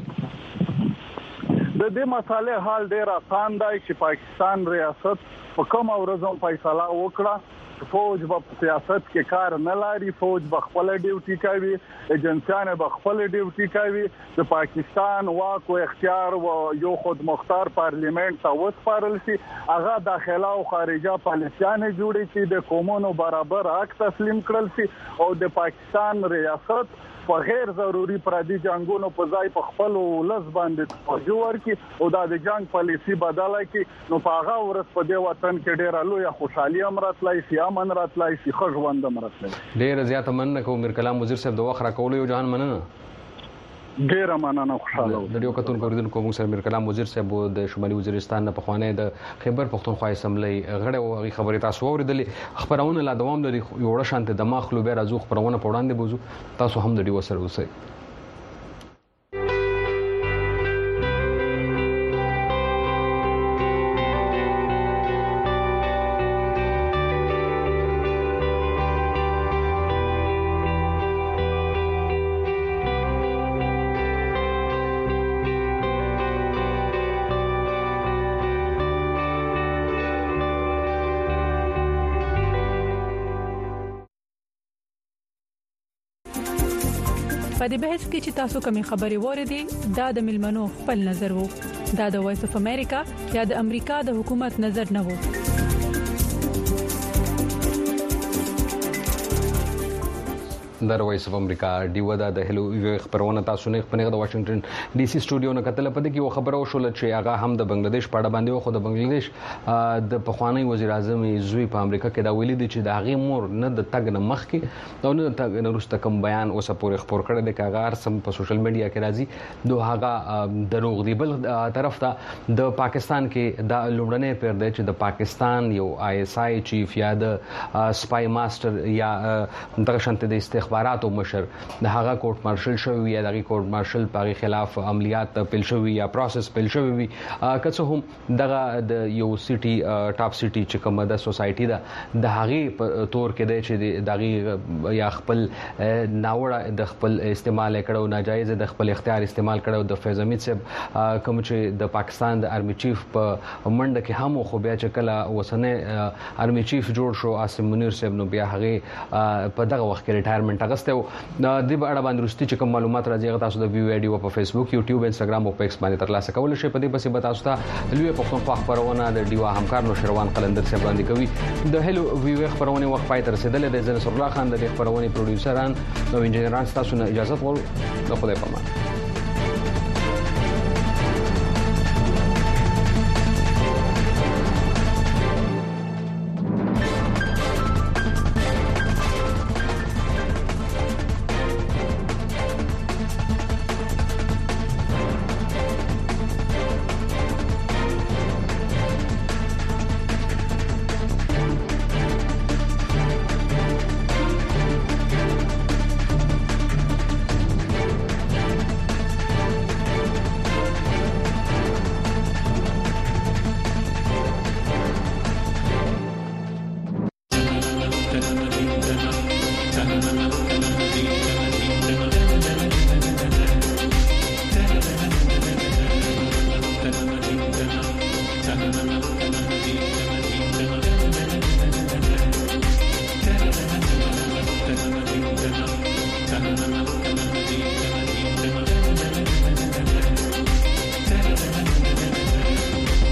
د دې مسالې حل ډیر آسان دی چې پاکستان ریاست په کوم ورځ فیصله وکړه فوج په سیاست کې کار نه لري فوج په خپل ډیوټي کوي ایجنسیان په خپل ډیوټي کوي د پاکستان واک او اختیار او یو خود مختار پارلیمنت ته وسپارل شي هغه داخله او خارجه پالیسیانه جوړي چې د قومونو برابر حق تسلیم کړل شي او د پاکستان ریاست په غیر ضروري پردي جنگونو په ځای په خپل ولس باندې پجور کې او د جنگ پالیسی بدله کې نو په هغه ورځ په دې وطن کې ډېر لوی خوشحالي امراتلای شي امن راتلای شي خوشوند امراتلای ډېر زیات مننه کوم میر کلام وزیر صاحب د وخت راکولو یو جهان مننه ډیر مننه خوشاله د یو کتون کوریدونکو موږ سره میر کلام وزیر صاحب د شمالي وزیرستان نه په خوانه د خیبر پختونخوا اسمبلی غړې او خبرې تاسو اوریدلې خبرونه لا دوام لري یو ډول شانته د مخلو به راځو خبرونه په وړاندې بوزو تاسو هم د ډیو سره اوسئ په دې بحث کې چې تاسو کومې خبرې وریدي دا د ملمنو خپل نظر وو دا د وایس اف امریکا یا د امریکا د حکومت نظر نه وو د وایس اف امریکا ډیو د هلو خبرونه تاسو نه خپل د واشنگټن ډي سي سټوډیو نه کتل په دې کې خبرو شول چې هغه هم د بنگلاديش په اړه باندې خو د بنگلاديش د پخوانی وزیر اعظم زوی په امریکا کې دا ویلي دي چې د هغه مور نه د تګ نه مخ کې او نه د تګ نه وروسته کوم بیان اوسه پورې خبر کړی دی کاغار سم په سوشل میډیا کې راځي دوه هغه دروغ دی بل طرف ته د پاکستان کې د لومړنۍ پیر دی چې د پاکستان یو آی اس آی چیف یا د سپای ماستر یا دغه شانته د استخباراتو مشر د هغه کورټ مارشل شوی یا دغه کورټ مارشل په خلاف عملیات پیل شوی یا پروسس پیل شوی که څه هم دغه د یو سټي ټاپ سټي چې کومه د سوسايټي ده د هغه تور کې دی چې دغه یا خپل ناوړه د خپل استعمال کړو ناجایز د خپل اختیار استعمال کړو د فیض حمید صاحب کوم چې د پاکستان د آرمي چیف په منډه کې هم خو بیا چې کله وسنه آرمي چیف جوړ شو عاصم منیر صاحب نو بیا هغه په دغه وخت کې ریټایرمنټ اغسته د دې اړه باندې رښتې چې کوم معلومات راځي تاسو د ویو ویډیو په فیسبوک یوټیوب انستګرام او په ایکس باندې ترلاسه کول شي په دې پسې به تاسو ته لوی پښتونخوا خبرونه د ډیوا همکار نو شروان قلندر صاحب باندې کوي د هلو ویو خبرونه وخت پای تر رسیدلې د زنه سرلا خان د خبرونه پروډوسران او انجنیران تاسو نه اجازه غواړو د خدای په امان